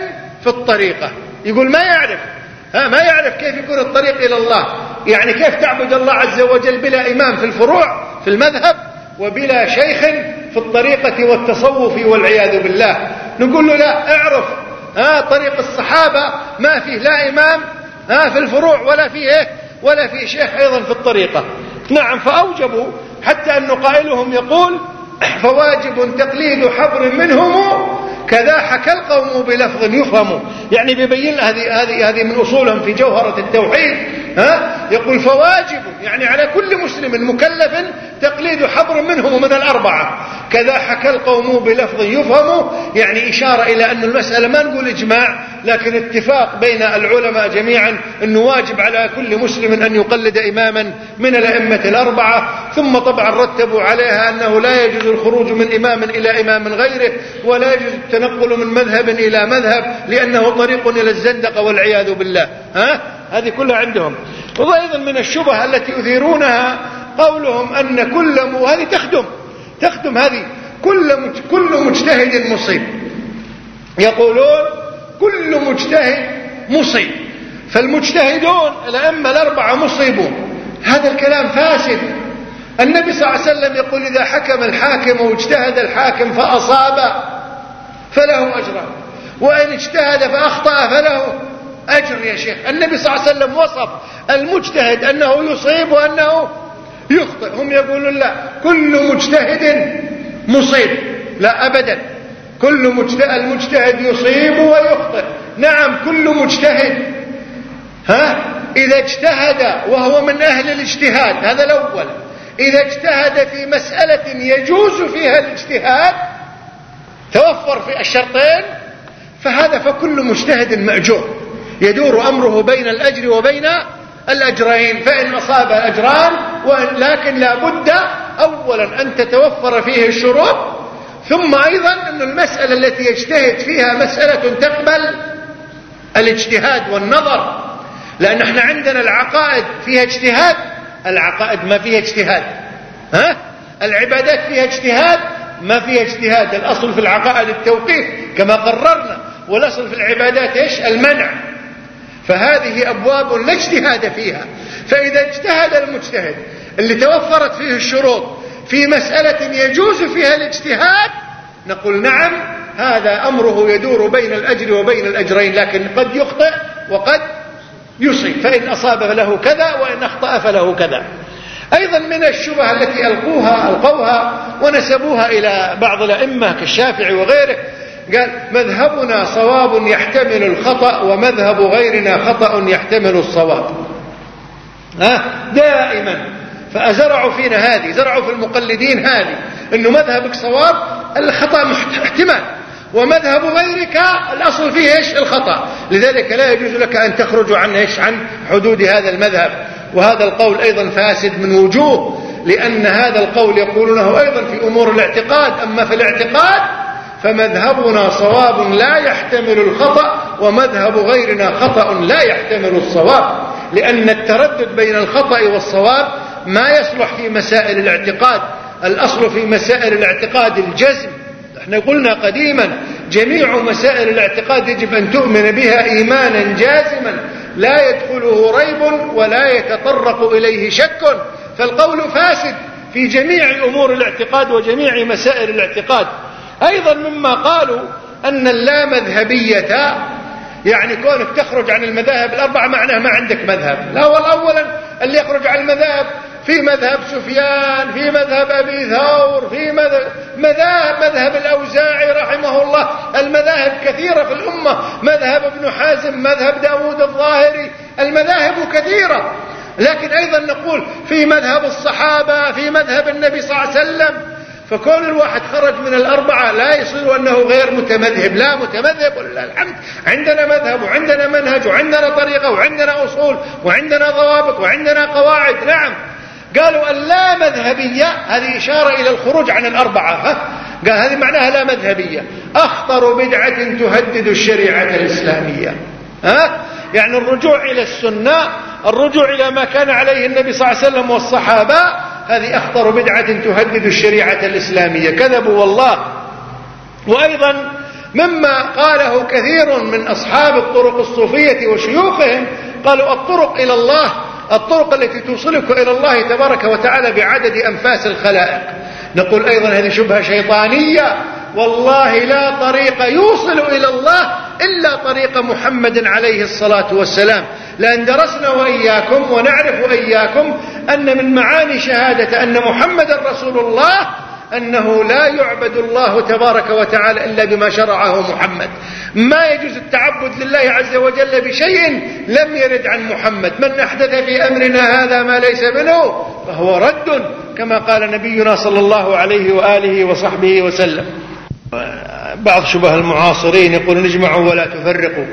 [SPEAKER 3] في الطريقة. يقول ما يعرف، ما يعرف كيف يكون الطريق إلى الله، يعني كيف تعبد الله عز وجل بلا إمام في الفروع في المذهب وبلا شيخ في الطريقة والتصوف والعياذ بالله. نقول له لا، اعرف طريق الصحابة ما فيه لا إمام في الفروع ولا فيه شيخ أيضا في الطريقة. نعم، فأوجبوا حتى أن قائلهم يقول فواجب تقليد حبر منهم كذا حكى القوم بلفظ يفهم. يعني بيبين هذه من أصولهم في جوهرة التوحيد. يقول فواجب يعني على كل مسلم مكلف تقليد حبر منهم من الأربعة كذا حكى القوم بلفظ يفهم، يعني إشارة إلى أن المسألة ما نقول إجماع لكن اتفاق بين العلماء جميعا أنه واجب على كل مسلم أن يقلد إماما من الأئمة الأربعة. ثم طبعا رتبوا عليها أنه لا يجوز الخروج من إمام إلى إمام غيره، ولا يجوز التنقل من مذهب إلى مذهب لأنه طريق إلى الزندقة والعياذ بالله. هذه كلها عندهم. وأيضا من الشبهة التي يثيرونها قولهم أن هذه تخدم هذه كل مجتهد مصيب. يقولون كل مجتهد مصيب، فالمجتهدون الأئمة الأربعة مصيبون. هذا الكلام فاسد. النبي صلى الله عليه وسلم يقول إذا حكم الحاكم واجتهد الحاكم فأصاب فله أجران، وإن اجتهد فأخطأ فله أجر. يا شيخ، النبي صلى الله عليه وسلم وصف المجتهد أنه يصيب وأنه يخطئ. هم يقولون لا، كل مجتهد مصيب. لا أبدا، المجتهد يصيب ويخطئ. نعم، كل مجتهد إذا اجتهد وهو من أهل الاجتهاد، هذا الأول، إذا اجتهد في مسألة يجوز فيها الاجتهاد توفر في الشرطين فكل مجتهد مأجور يدور أمره بين الأجر وبين الأجرين. فإن أصاب أجران، لكن لا بد أولا أن تتوفر فيه الشروط، ثم أيضا أن المسألة التي يجتهد فيها مسألة تقبل الاجتهاد والنظر. لأن احنا عندنا العقائد فيها اجتهاد، العقائد ما فيها اجتهاد. العبادات فيها اجتهاد، ما فيها اجتهاد. الأصل في العقائد التوقيف كما قررنا، والأصل في العبادات ايش؟ المنع. فهذه أبواب لا اجتهاد فيها. فإذا اجتهد المجتهد اللي توفرت فيه الشروط في مسألة يجوز فيها الاجتهاد، نقول نعم، هذا أمره يدور بين الأجر وبين الأجرين، لكن قد يخطئ وقد يصيب، فإن أصاب فله كذا وإن أخطأ فله كذا. أيضا من الشبهة التي ألقوها ونسبوها إلى بعض الأئمة كالشافعي وغيره، قال مذهبنا صواب يحتمل الخطأ ومذهب غيرنا خطأ يحتمل الصواب. دائما فأزرعوا فينا هذه، زرعوا في المقلدين هذه، أنه مذهبك صواب، الخطأ احتمال، ومذهب غيرك الأصل فيه إيش؟ الخطأ. لذلك لا يجوز لك أن تخرج عن حدود هذا المذهب. وهذا القول أيضا فاسد من وجوه، لأن هذا القول يقولونه أيضا في أمور الاعتقاد. أما في الاعتقاد فمذهبنا صواب لا يحتمل الخطأ، ومذهب غيرنا خطأ لا يحتمل الصواب، لأن التردد بين الخطأ والصواب ما يصلح في مسائل الاعتقاد. الأصل في مسائل الاعتقاد الجزم. احنا قلنا قديما جميع مسائل الاعتقاد يجب أن تؤمن بها إيمانا جازما لا يدخله ريب ولا يتطرق إليه شك. فالقول فاسد في جميع أمور الاعتقاد وجميع مسائل الاعتقاد. أيضا مما قالوا أن اللامذهبية يعني كونك تخرج عن المذاهب الأربعة معناه ما عندك مذهب. لا، أولا اللي يخرج عن المذاهب في مذهب سفيان، في مذهب أبي ثور، في مذهب الأوزاعي رحمه الله. المذاهب كثيرة في الأمة، مذهب ابن حازم، مذهب داود الظاهري، المذاهب كثيرة. لكن أيضا نقول في مذهب الصحابة، في مذهب النبي صلى الله عليه وسلم. فكون الواحد خرج من الأربعة لا يصير أنه غير متمذهب. لا، متمذهب ولله الحمد، عندنا مذهب وعندنا منهج وعندنا طريقة وعندنا أصول وعندنا ضوابط وعندنا قواعد. نعم. قالوا اللا مذهبية هذه إشارة إلى الخروج عن الأربعة. قال هذه معناها لا مذهبية، أخطر بدعة تهدد الشريعة الإسلامية. يعني الرجوع إلى السنة، الرجوع إلى ما كان عليه النبي صلى الله عليه وسلم والصحابة، هذه أخطر بدعة تهدد الشريعة الإسلامية. كذبوا والله. وأيضا مما قاله كثير من أصحاب الطرق الصوفية وشيوخهم، قالوا الطرق إلى الله، الطرق التي توصلك إلى الله تبارك وتعالى بعدد أنفاس الخلائق. نقول أيضا هذه شبهة شيطانية، والله لا طريق يوصل إلى الله إلا طريق محمد عليه الصلاة والسلام، لأن درسنا وإياكم ونعرف وإياكم أن من معاني شهادة أن محمد رسول الله أنه لا يعبد الله تبارك وتعالى إلا بما شرعه محمد. ما يجوز التعبد لله عز وجل بشيء لم يرد عن محمد. من أحدث في أمرنا هذا ما ليس منه فهو رد، كما قال نبينا صلى الله عليه وآله وصحبه وسلم. بعض شبه المعاصرين يقولون اجمعوا ولا تفرقوا،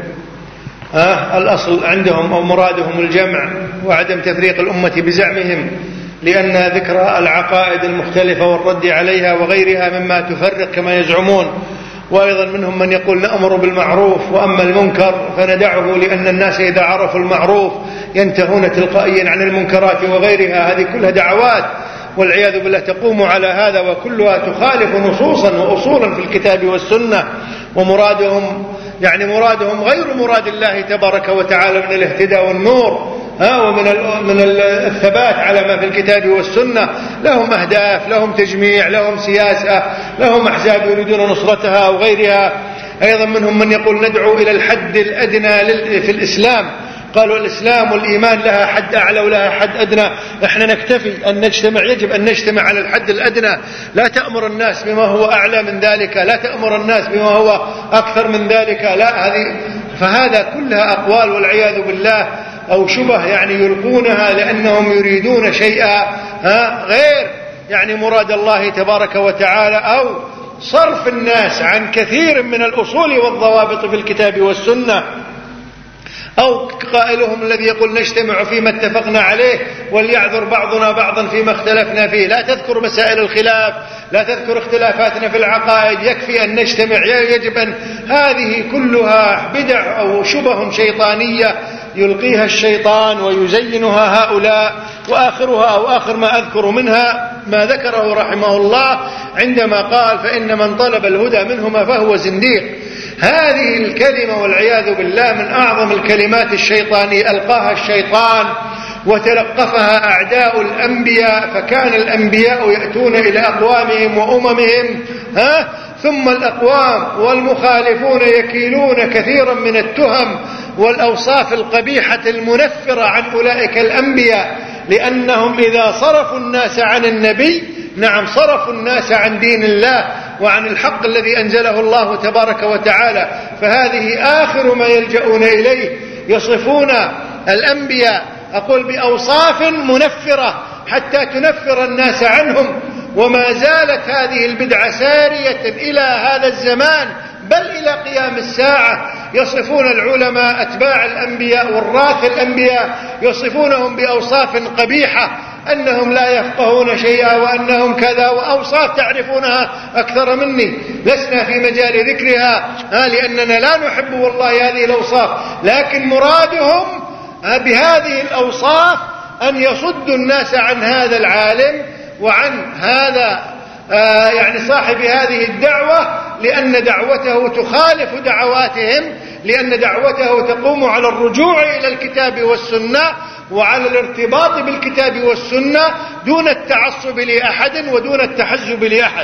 [SPEAKER 3] الأصل عندهم أو مرادهم الجمع وعدم تفريق الأمة بزعمهم، لأن ذكر العقائد المختلفة والرد عليها وغيرها مما تفرق كما يزعمون. وأيضا منهم من يقول نأمر بالمعروف وأما المنكر فندعه، لأن الناس إذا عرفوا المعروف ينتهون تلقائيا عن المنكرات وغيرها. هذه كلها دعوات والعياذ بالله تقوم على هذا، وكلها تخالف نصوصا وأصولا في الكتاب والسنة، ومرادهم مرادهم غير مراد الله تبارك وتعالى من الاهتداء والنور ومن الثبات على ما في الكتاب والسنة. لهم أهداف، لهم تجميع، لهم سياسة، لهم أحزاب يريدون نصرتها وغيرها. أيضا منهم من يقول ندعو إلى الحد الأدنى في الإسلام، قالوا الإسلام والإيمان لها حد أعلى ولها حد أدنى، إحنا نكتفي أن نجتمع، يجب أن نجتمع على الحد الأدنى، لا تأمر الناس بما هو أعلى من ذلك، لا تأمر الناس بما هو أكثر من ذلك، لا. فهذا كلها أقوال والعياذ بالله أو شبه يلقونها لأنهم يريدون شيئا غير مراد الله تبارك وتعالى، أو صرف الناس عن كثير من الأصول والضوابط في الكتاب والسنة، أو قائلهم الذي يقول نجتمع فيما اتفقنا عليه وليعذر بعضنا بعضا فيما اختلفنا فيه. لا تذكر مسائل الخلاف، لا تذكر اختلافاتنا في العقائد، يكفي أن نجتمع. يجب أن هذه كلها بدع أو شبه شيطانية يلقيها الشيطان ويزينها هؤلاء. وآخرها أو آخر ما أذكر منها ما ذكره رحمه الله عندما قال فإن من طلب الهدى منهما فهو زنديق. هذه الكلمة والعياذ بالله من أعظم الكلمات الشيطانية ألقاها الشيطان وتلقفها أعداء الأنبياء، فكان الأنبياء يأتون إلى أقوامهم وأممهم ثم الأقوام والمخالفون يكيلون كثيرا من التهم والأوصاف القبيحة المنفرة عن أولئك الأنبياء، لأنهم إذا صرفوا الناس عن النبي صرفوا الناس عن دين الله وعن الحق الذي أنزله الله تبارك وتعالى. فهذه آخر ما يلجؤون إليه، يصفون الأنبياء بأوصاف منفرة حتى تنفر الناس عنهم. وما زالت هذه البدعة سارية إلى هذا الزمان بل إلى قيام الساعة. يصفون العلماء أتباع الأنبياء وراث الأنبياء يصفونهم بأوصاف قبيحة، أنهم لا يفقهون شيئا وأنهم كذا، وأوصاف تعرفونها أكثر مني، لسنا في مجال ذكرها لأننا لا نحب والله هذه الأوصاف، لكن مرادهم بهذه الأوصاف أن يصدوا الناس عن هذا العالم وعن هذا صاحب هذه الدعوة، لأن دعوته تخالف دعواتهم، لأن دعوته تقوم على الرجوع إلى الكتاب والسنة وعلى الارتباط بالكتاب والسنة دون التعصب لأحد ودون التحزب لأحد.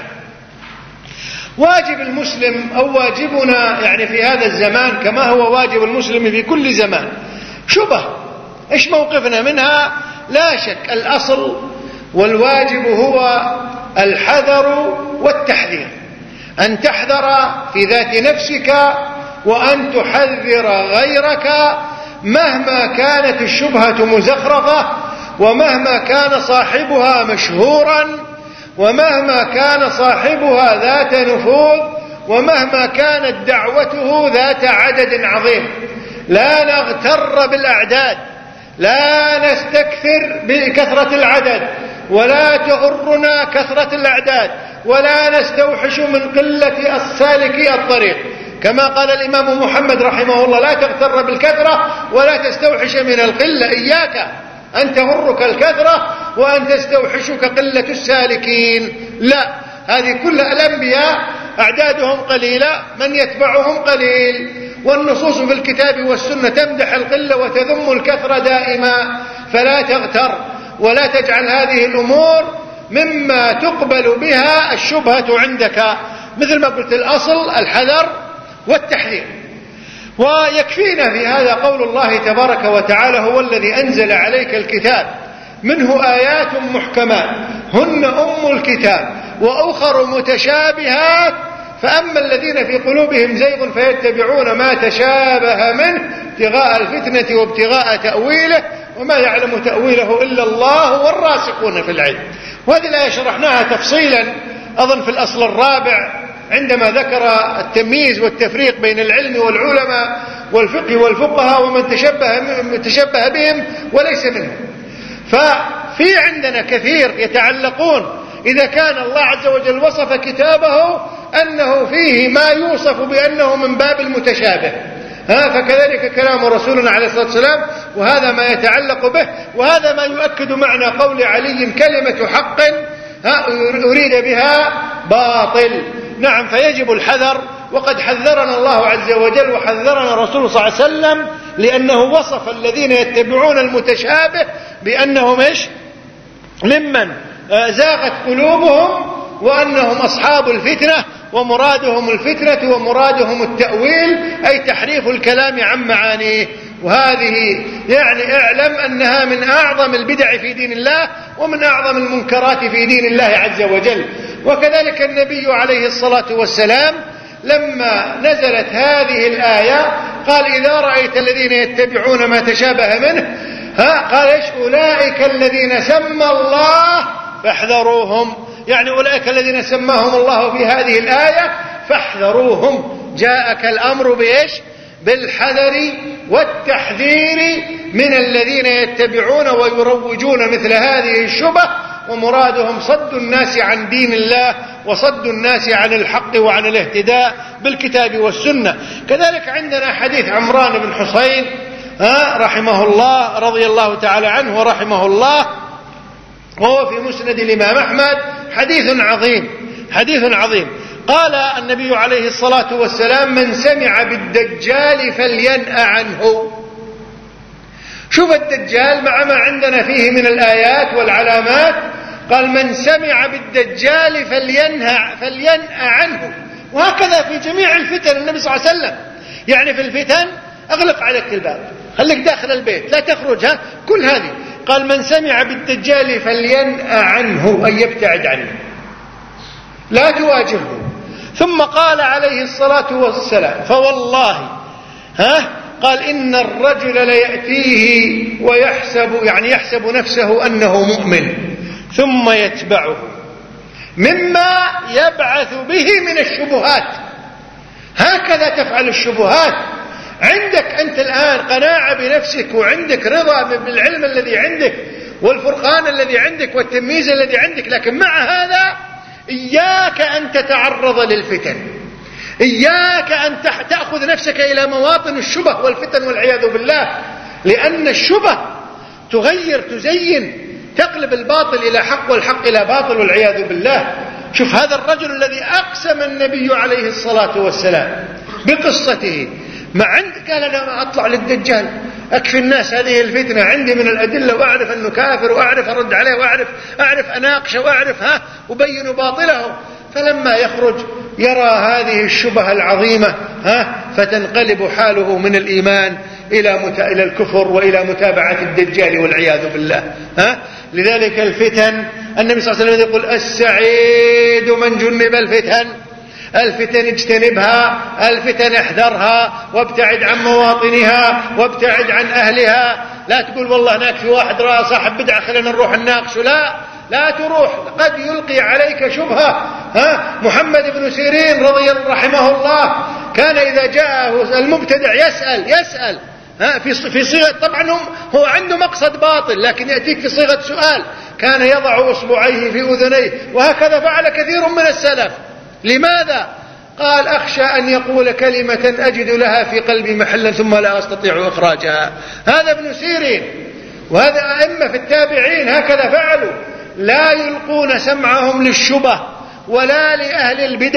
[SPEAKER 3] واجب المسلم أو واجبنا في هذا الزمان كما هو واجب المسلم في كل زمان شبه. إيش موقفنا منها؟ لا شك الأصل والواجب هو الحذر والتحذير، أن تحذر في ذات نفسك وأن تحذر غيرك مهما كانت الشبهة مزخرفة، ومهما كان صاحبها مشهورا، ومهما كان صاحبها ذات نفوذ، ومهما كانت دعوته ذات عدد عظيم. لا نغتر بالأعداد، لا نستكثر بكثرة العدد، ولا تغرنا كثرة الأعداد، ولا نستوحش من قلة السالكي الطريق، كما قال الإمام محمد رحمه الله لا تغتر بالكثرة ولا تستوحش من القلة. إياك أن تغرك الكثرة وأن تستوحشك قلة السالكين، لا، هذه كل الأنبياء أعدادهم قليلة، من يتبعهم قليل، والنصوص في الكتاب والسنة تمدح القلة وتذم الكثرة دائما، فلا تغتر ولا تجعل هذه الأمور مما تقبل بها الشبهة عندك. مثل ما قلت، الأصل الحذر والتحذير. ويكفينا في هذا قول الله تبارك وتعالى: هو الذي أنزل عليك الكتاب منه آيات محكمات هن أم الكتاب وأخر متشابهات فأما الذين في قلوبهم زيغ فيتبعون ما تشابه منه ابتغاء الفتنة وابتغاء تأويله وما يعلم تأويله إلا الله والراسخون في العلم. وهذه الآية شرحناها تفصيلا أظن في الأصل الرابع عندما ذكر التمييز والتفريق بين العلم والعلماء والفقه والفقهاء ومن تشبه بهم وليس منهم. ففي عندنا كثير يتعلقون إذا كان الله عز وجل وصف كتابه أنه فيه ما يوصف بأنه من باب المتشابه، فكذلك كلام رسولنا عليه الصلاة والسلام، وهذا ما يتعلق به، وهذا ما يؤكد معنى قول علي: كلمة حق أريد بها باطل. نعم، فيجب الحذر، وقد حذرنا الله عز وجل وحذرنا الرسول صلى الله عليه وسلم، لأنه وصف الذين يتبعون المتشابه بأنهم ممن زاغت قلوبهم وأنهم أصحاب الفتنة ومرادهم الفتنة ومرادهم التأويل، أي تحريف الكلام عن معانيه. وهذه يعني اعلم أنها من أعظم البدع في دين الله ومن أعظم المنكرات في دين الله عز وجل. وكذلك النبي عليه الصلاة والسلام لما نزلت هذه الآية قال: إذا رأيت الذين يتبعون ما تشابه منه قال: أولئك الذين سمى الله فاحذروهم، يعني أولئك الذين سماهم الله في هذه الآية فاحذروهم. جاءك الأمر بالحذر والتحذير من الذين يتبعون ويروجون مثل هذه الشبه، ومرادهم صد الناس عن دين الله وصد الناس عن الحق وعن الاهتداء بالكتاب والسنة. كذلك عندنا حديث عمران بن حسين رحمه الله رضي الله تعالى عنه ورحمه الله، وهو في مسند الإمام أحمد، حديث عظيم. قال النبي عليه الصلاة والسلام: من سمع بالدجال فلينأ عنه. شوف الدجال مع ما عندنا فيه من الآيات والعلامات، قال: من سمع بالدجال فلينأ عنه. وهكذا في جميع الفتن النبي صلى الله عليه وسلم، يعني في الفتن أغلق عليك الباب، خليك داخل البيت لا تخرج، كل هذه. قال: من سمع بالدجال فلينأ عنه، أي يبتعد عنه لا تواجهه. ثم قال عليه الصلاة والسلام: فوالله قال: إن الرجل ليأتيه يحسب نفسه أنه مؤمن ثم يتبعه مما يبعث به من الشبهات. هكذا تفعل الشبهات. عندك أنت الآن قناعة بنفسك وعندك رضا بالعلم الذي عندك والفرقان الذي عندك والتمييز الذي عندك، لكن مع هذا إياك أن تتعرض للفتن، إياك أن تأخذ نفسك إلى مواطن الشبه والفتن والعياذ بالله، لأن الشبه تزين، تقلب الباطل إلى حق والحق إلى باطل والعياذ بالله. شوف هذا الرجل الذي أقسم النبي عليه الصلاة والسلام بقصته، قال: أنا أطلع للدجال أكفي الناس هذه الفتنة، عندي من الأدلة وأعرف أنه كافر وأعرف أرد عليه وأعرف أناقشه وأعرف أبين باطله. فلما يخرج يرى هذه الشبهة العظيمة فتنقلب حاله من الإيمان إلى الكفر وإلى متابعة الدجال والعياذ بالله. لذلك الفتن النبي صلى الله عليه وسلم يقول: السعيد من جنب الفتن اجتنبها، الفتن احذرها وابتعد عن مواطنها وابتعد عن أهلها. لا تقول والله ناكفي واحد صاحب بدعة خلينا نروح نناقشه، لا تروح، قد يلقي عليك شبهة. محمد بن سيرين رحمه الله كان إذا جاءه المبتدع يسأل في صيغة، طبعا هو عنده مقصد باطل لكن يأتيك في صيغة سؤال، كان يضع أصبعيه في أذنيه، وهكذا فعل كثير من السلف. لماذا؟ قال: أخشى أن يقول كلمة أجد لها في قلبي محلا ثم لا أستطيع إخراجها. هذا ابن سيرين، وهذا أئمة في التابعين هكذا فعلوا، لا يلقون سمعهم للشبه ولا لأهل البدع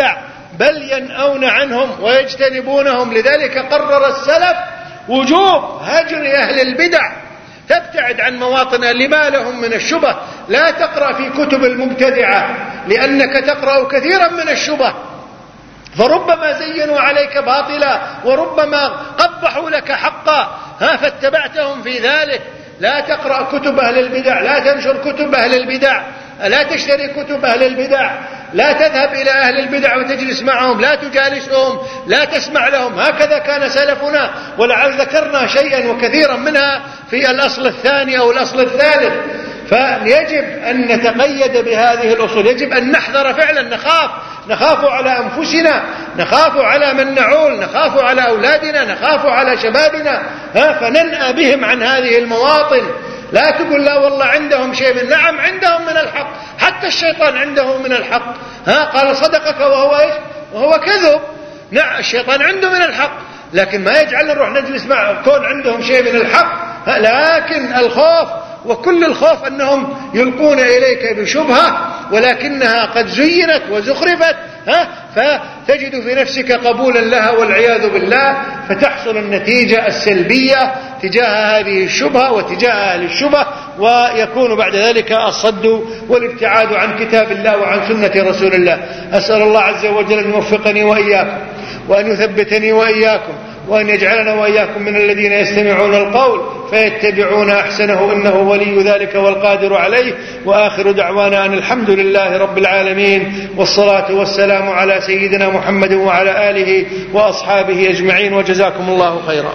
[SPEAKER 3] بل ينأون عنهم ويجتنبونهم. لذلك قرر السلف وجوب هجر أهل البدع، تبتعد عن مواطنها لما لهم من الشبه. لا تقرأ في كتب المبتدعة لأنك تقرأ كثيرا من الشبه، فربما زينوا عليك باطلا وربما قبحوا لك حقا فاتبعتهم في ذلك. لا تقرأ كتب أهل البدع، لا تنشر كتب أهل البدع، لا تشتري كتب أهل البدع، لا تذهب إلى أهل البدع وتجلس معهم، لا تجالسهم، لا تسمع لهم. هكذا كان سلفنا، ولعل ذكرنا شيئا وكثيرا منها في الأصل الثاني أو الأصل الثالث. فيجب أن نتقيد بهذه الأصول، يجب أن نحذر فعلا، نخاف على أنفسنا، نخاف على من نعول، نخاف على أولادنا، نخاف على شبابنا، فننأى بهم عن هذه المواطن. لا تقول لا والله عندهم شيء من، نعم عندهم من الحق، حتى الشيطان عنده من الحق. قال صدقك وهو إيش؟ وهو كذب. نعم الشيطان عنده من الحق، لكن ما يجعلنا نروح نجلس مع كون عندهم شيء من الحق. لكن الخوف، وكل الخوف أنهم يلقون إليك بشبهة ولكنها قد زينت وزخرفت، فتجد في نفسك قبولا لها والعياذ بالله، فتحصل النتيجة السلبية تجاه هذه الشبهة وتجاه أهل الشبه، ويكون بعد ذلك الصد والابتعاد عن كتاب الله وعن سنة رسول الله. أسأل الله عز وجل أن يوفقني وإياكم، وأن يثبتني وإياكم، وأن يجعلنا وإياكم من الذين يستمعون القول فيتبعون أحسنه، إنه ولي ذلك والقادر عليه. وآخر دعوانا أن الحمد لله رب العالمين، والصلاة والسلام على سيدنا محمد وعلى آله وأصحابه أجمعين، وجزاكم الله خيرا.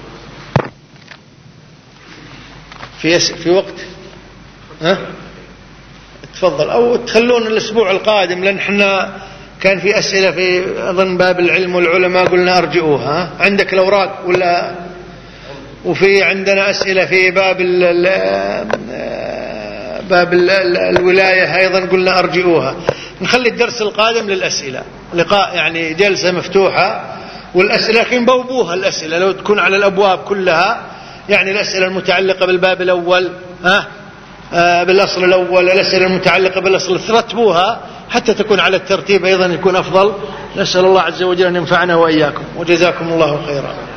[SPEAKER 3] في وقت تفضل، أو تخلون الأسبوع القادم، لأن احنا كان في أسئلة في أظن باب العلم والعلماء قلنا أرجئوها. عندك الأوراق ولا؟ وفي عندنا أسئلة في باب الولاية أيضا قلنا أرجئوها. نخلي الدرس القادم للأسئلة، لقاء يعني جلسة مفتوحة، والأسئلة لكن بوبوها الأسئلة لو تكون على الأبواب كلها، يعني الأسئلة المتعلقة بالباب الأول بالأصل الأول، الأسئلة المتعلقة بالأصل ترتبوها حتى تكون على الترتيب أيضا يكون أفضل. نسأل الله عز وجل أن ينفعنا وإياكم، وجزاكم الله خيرا.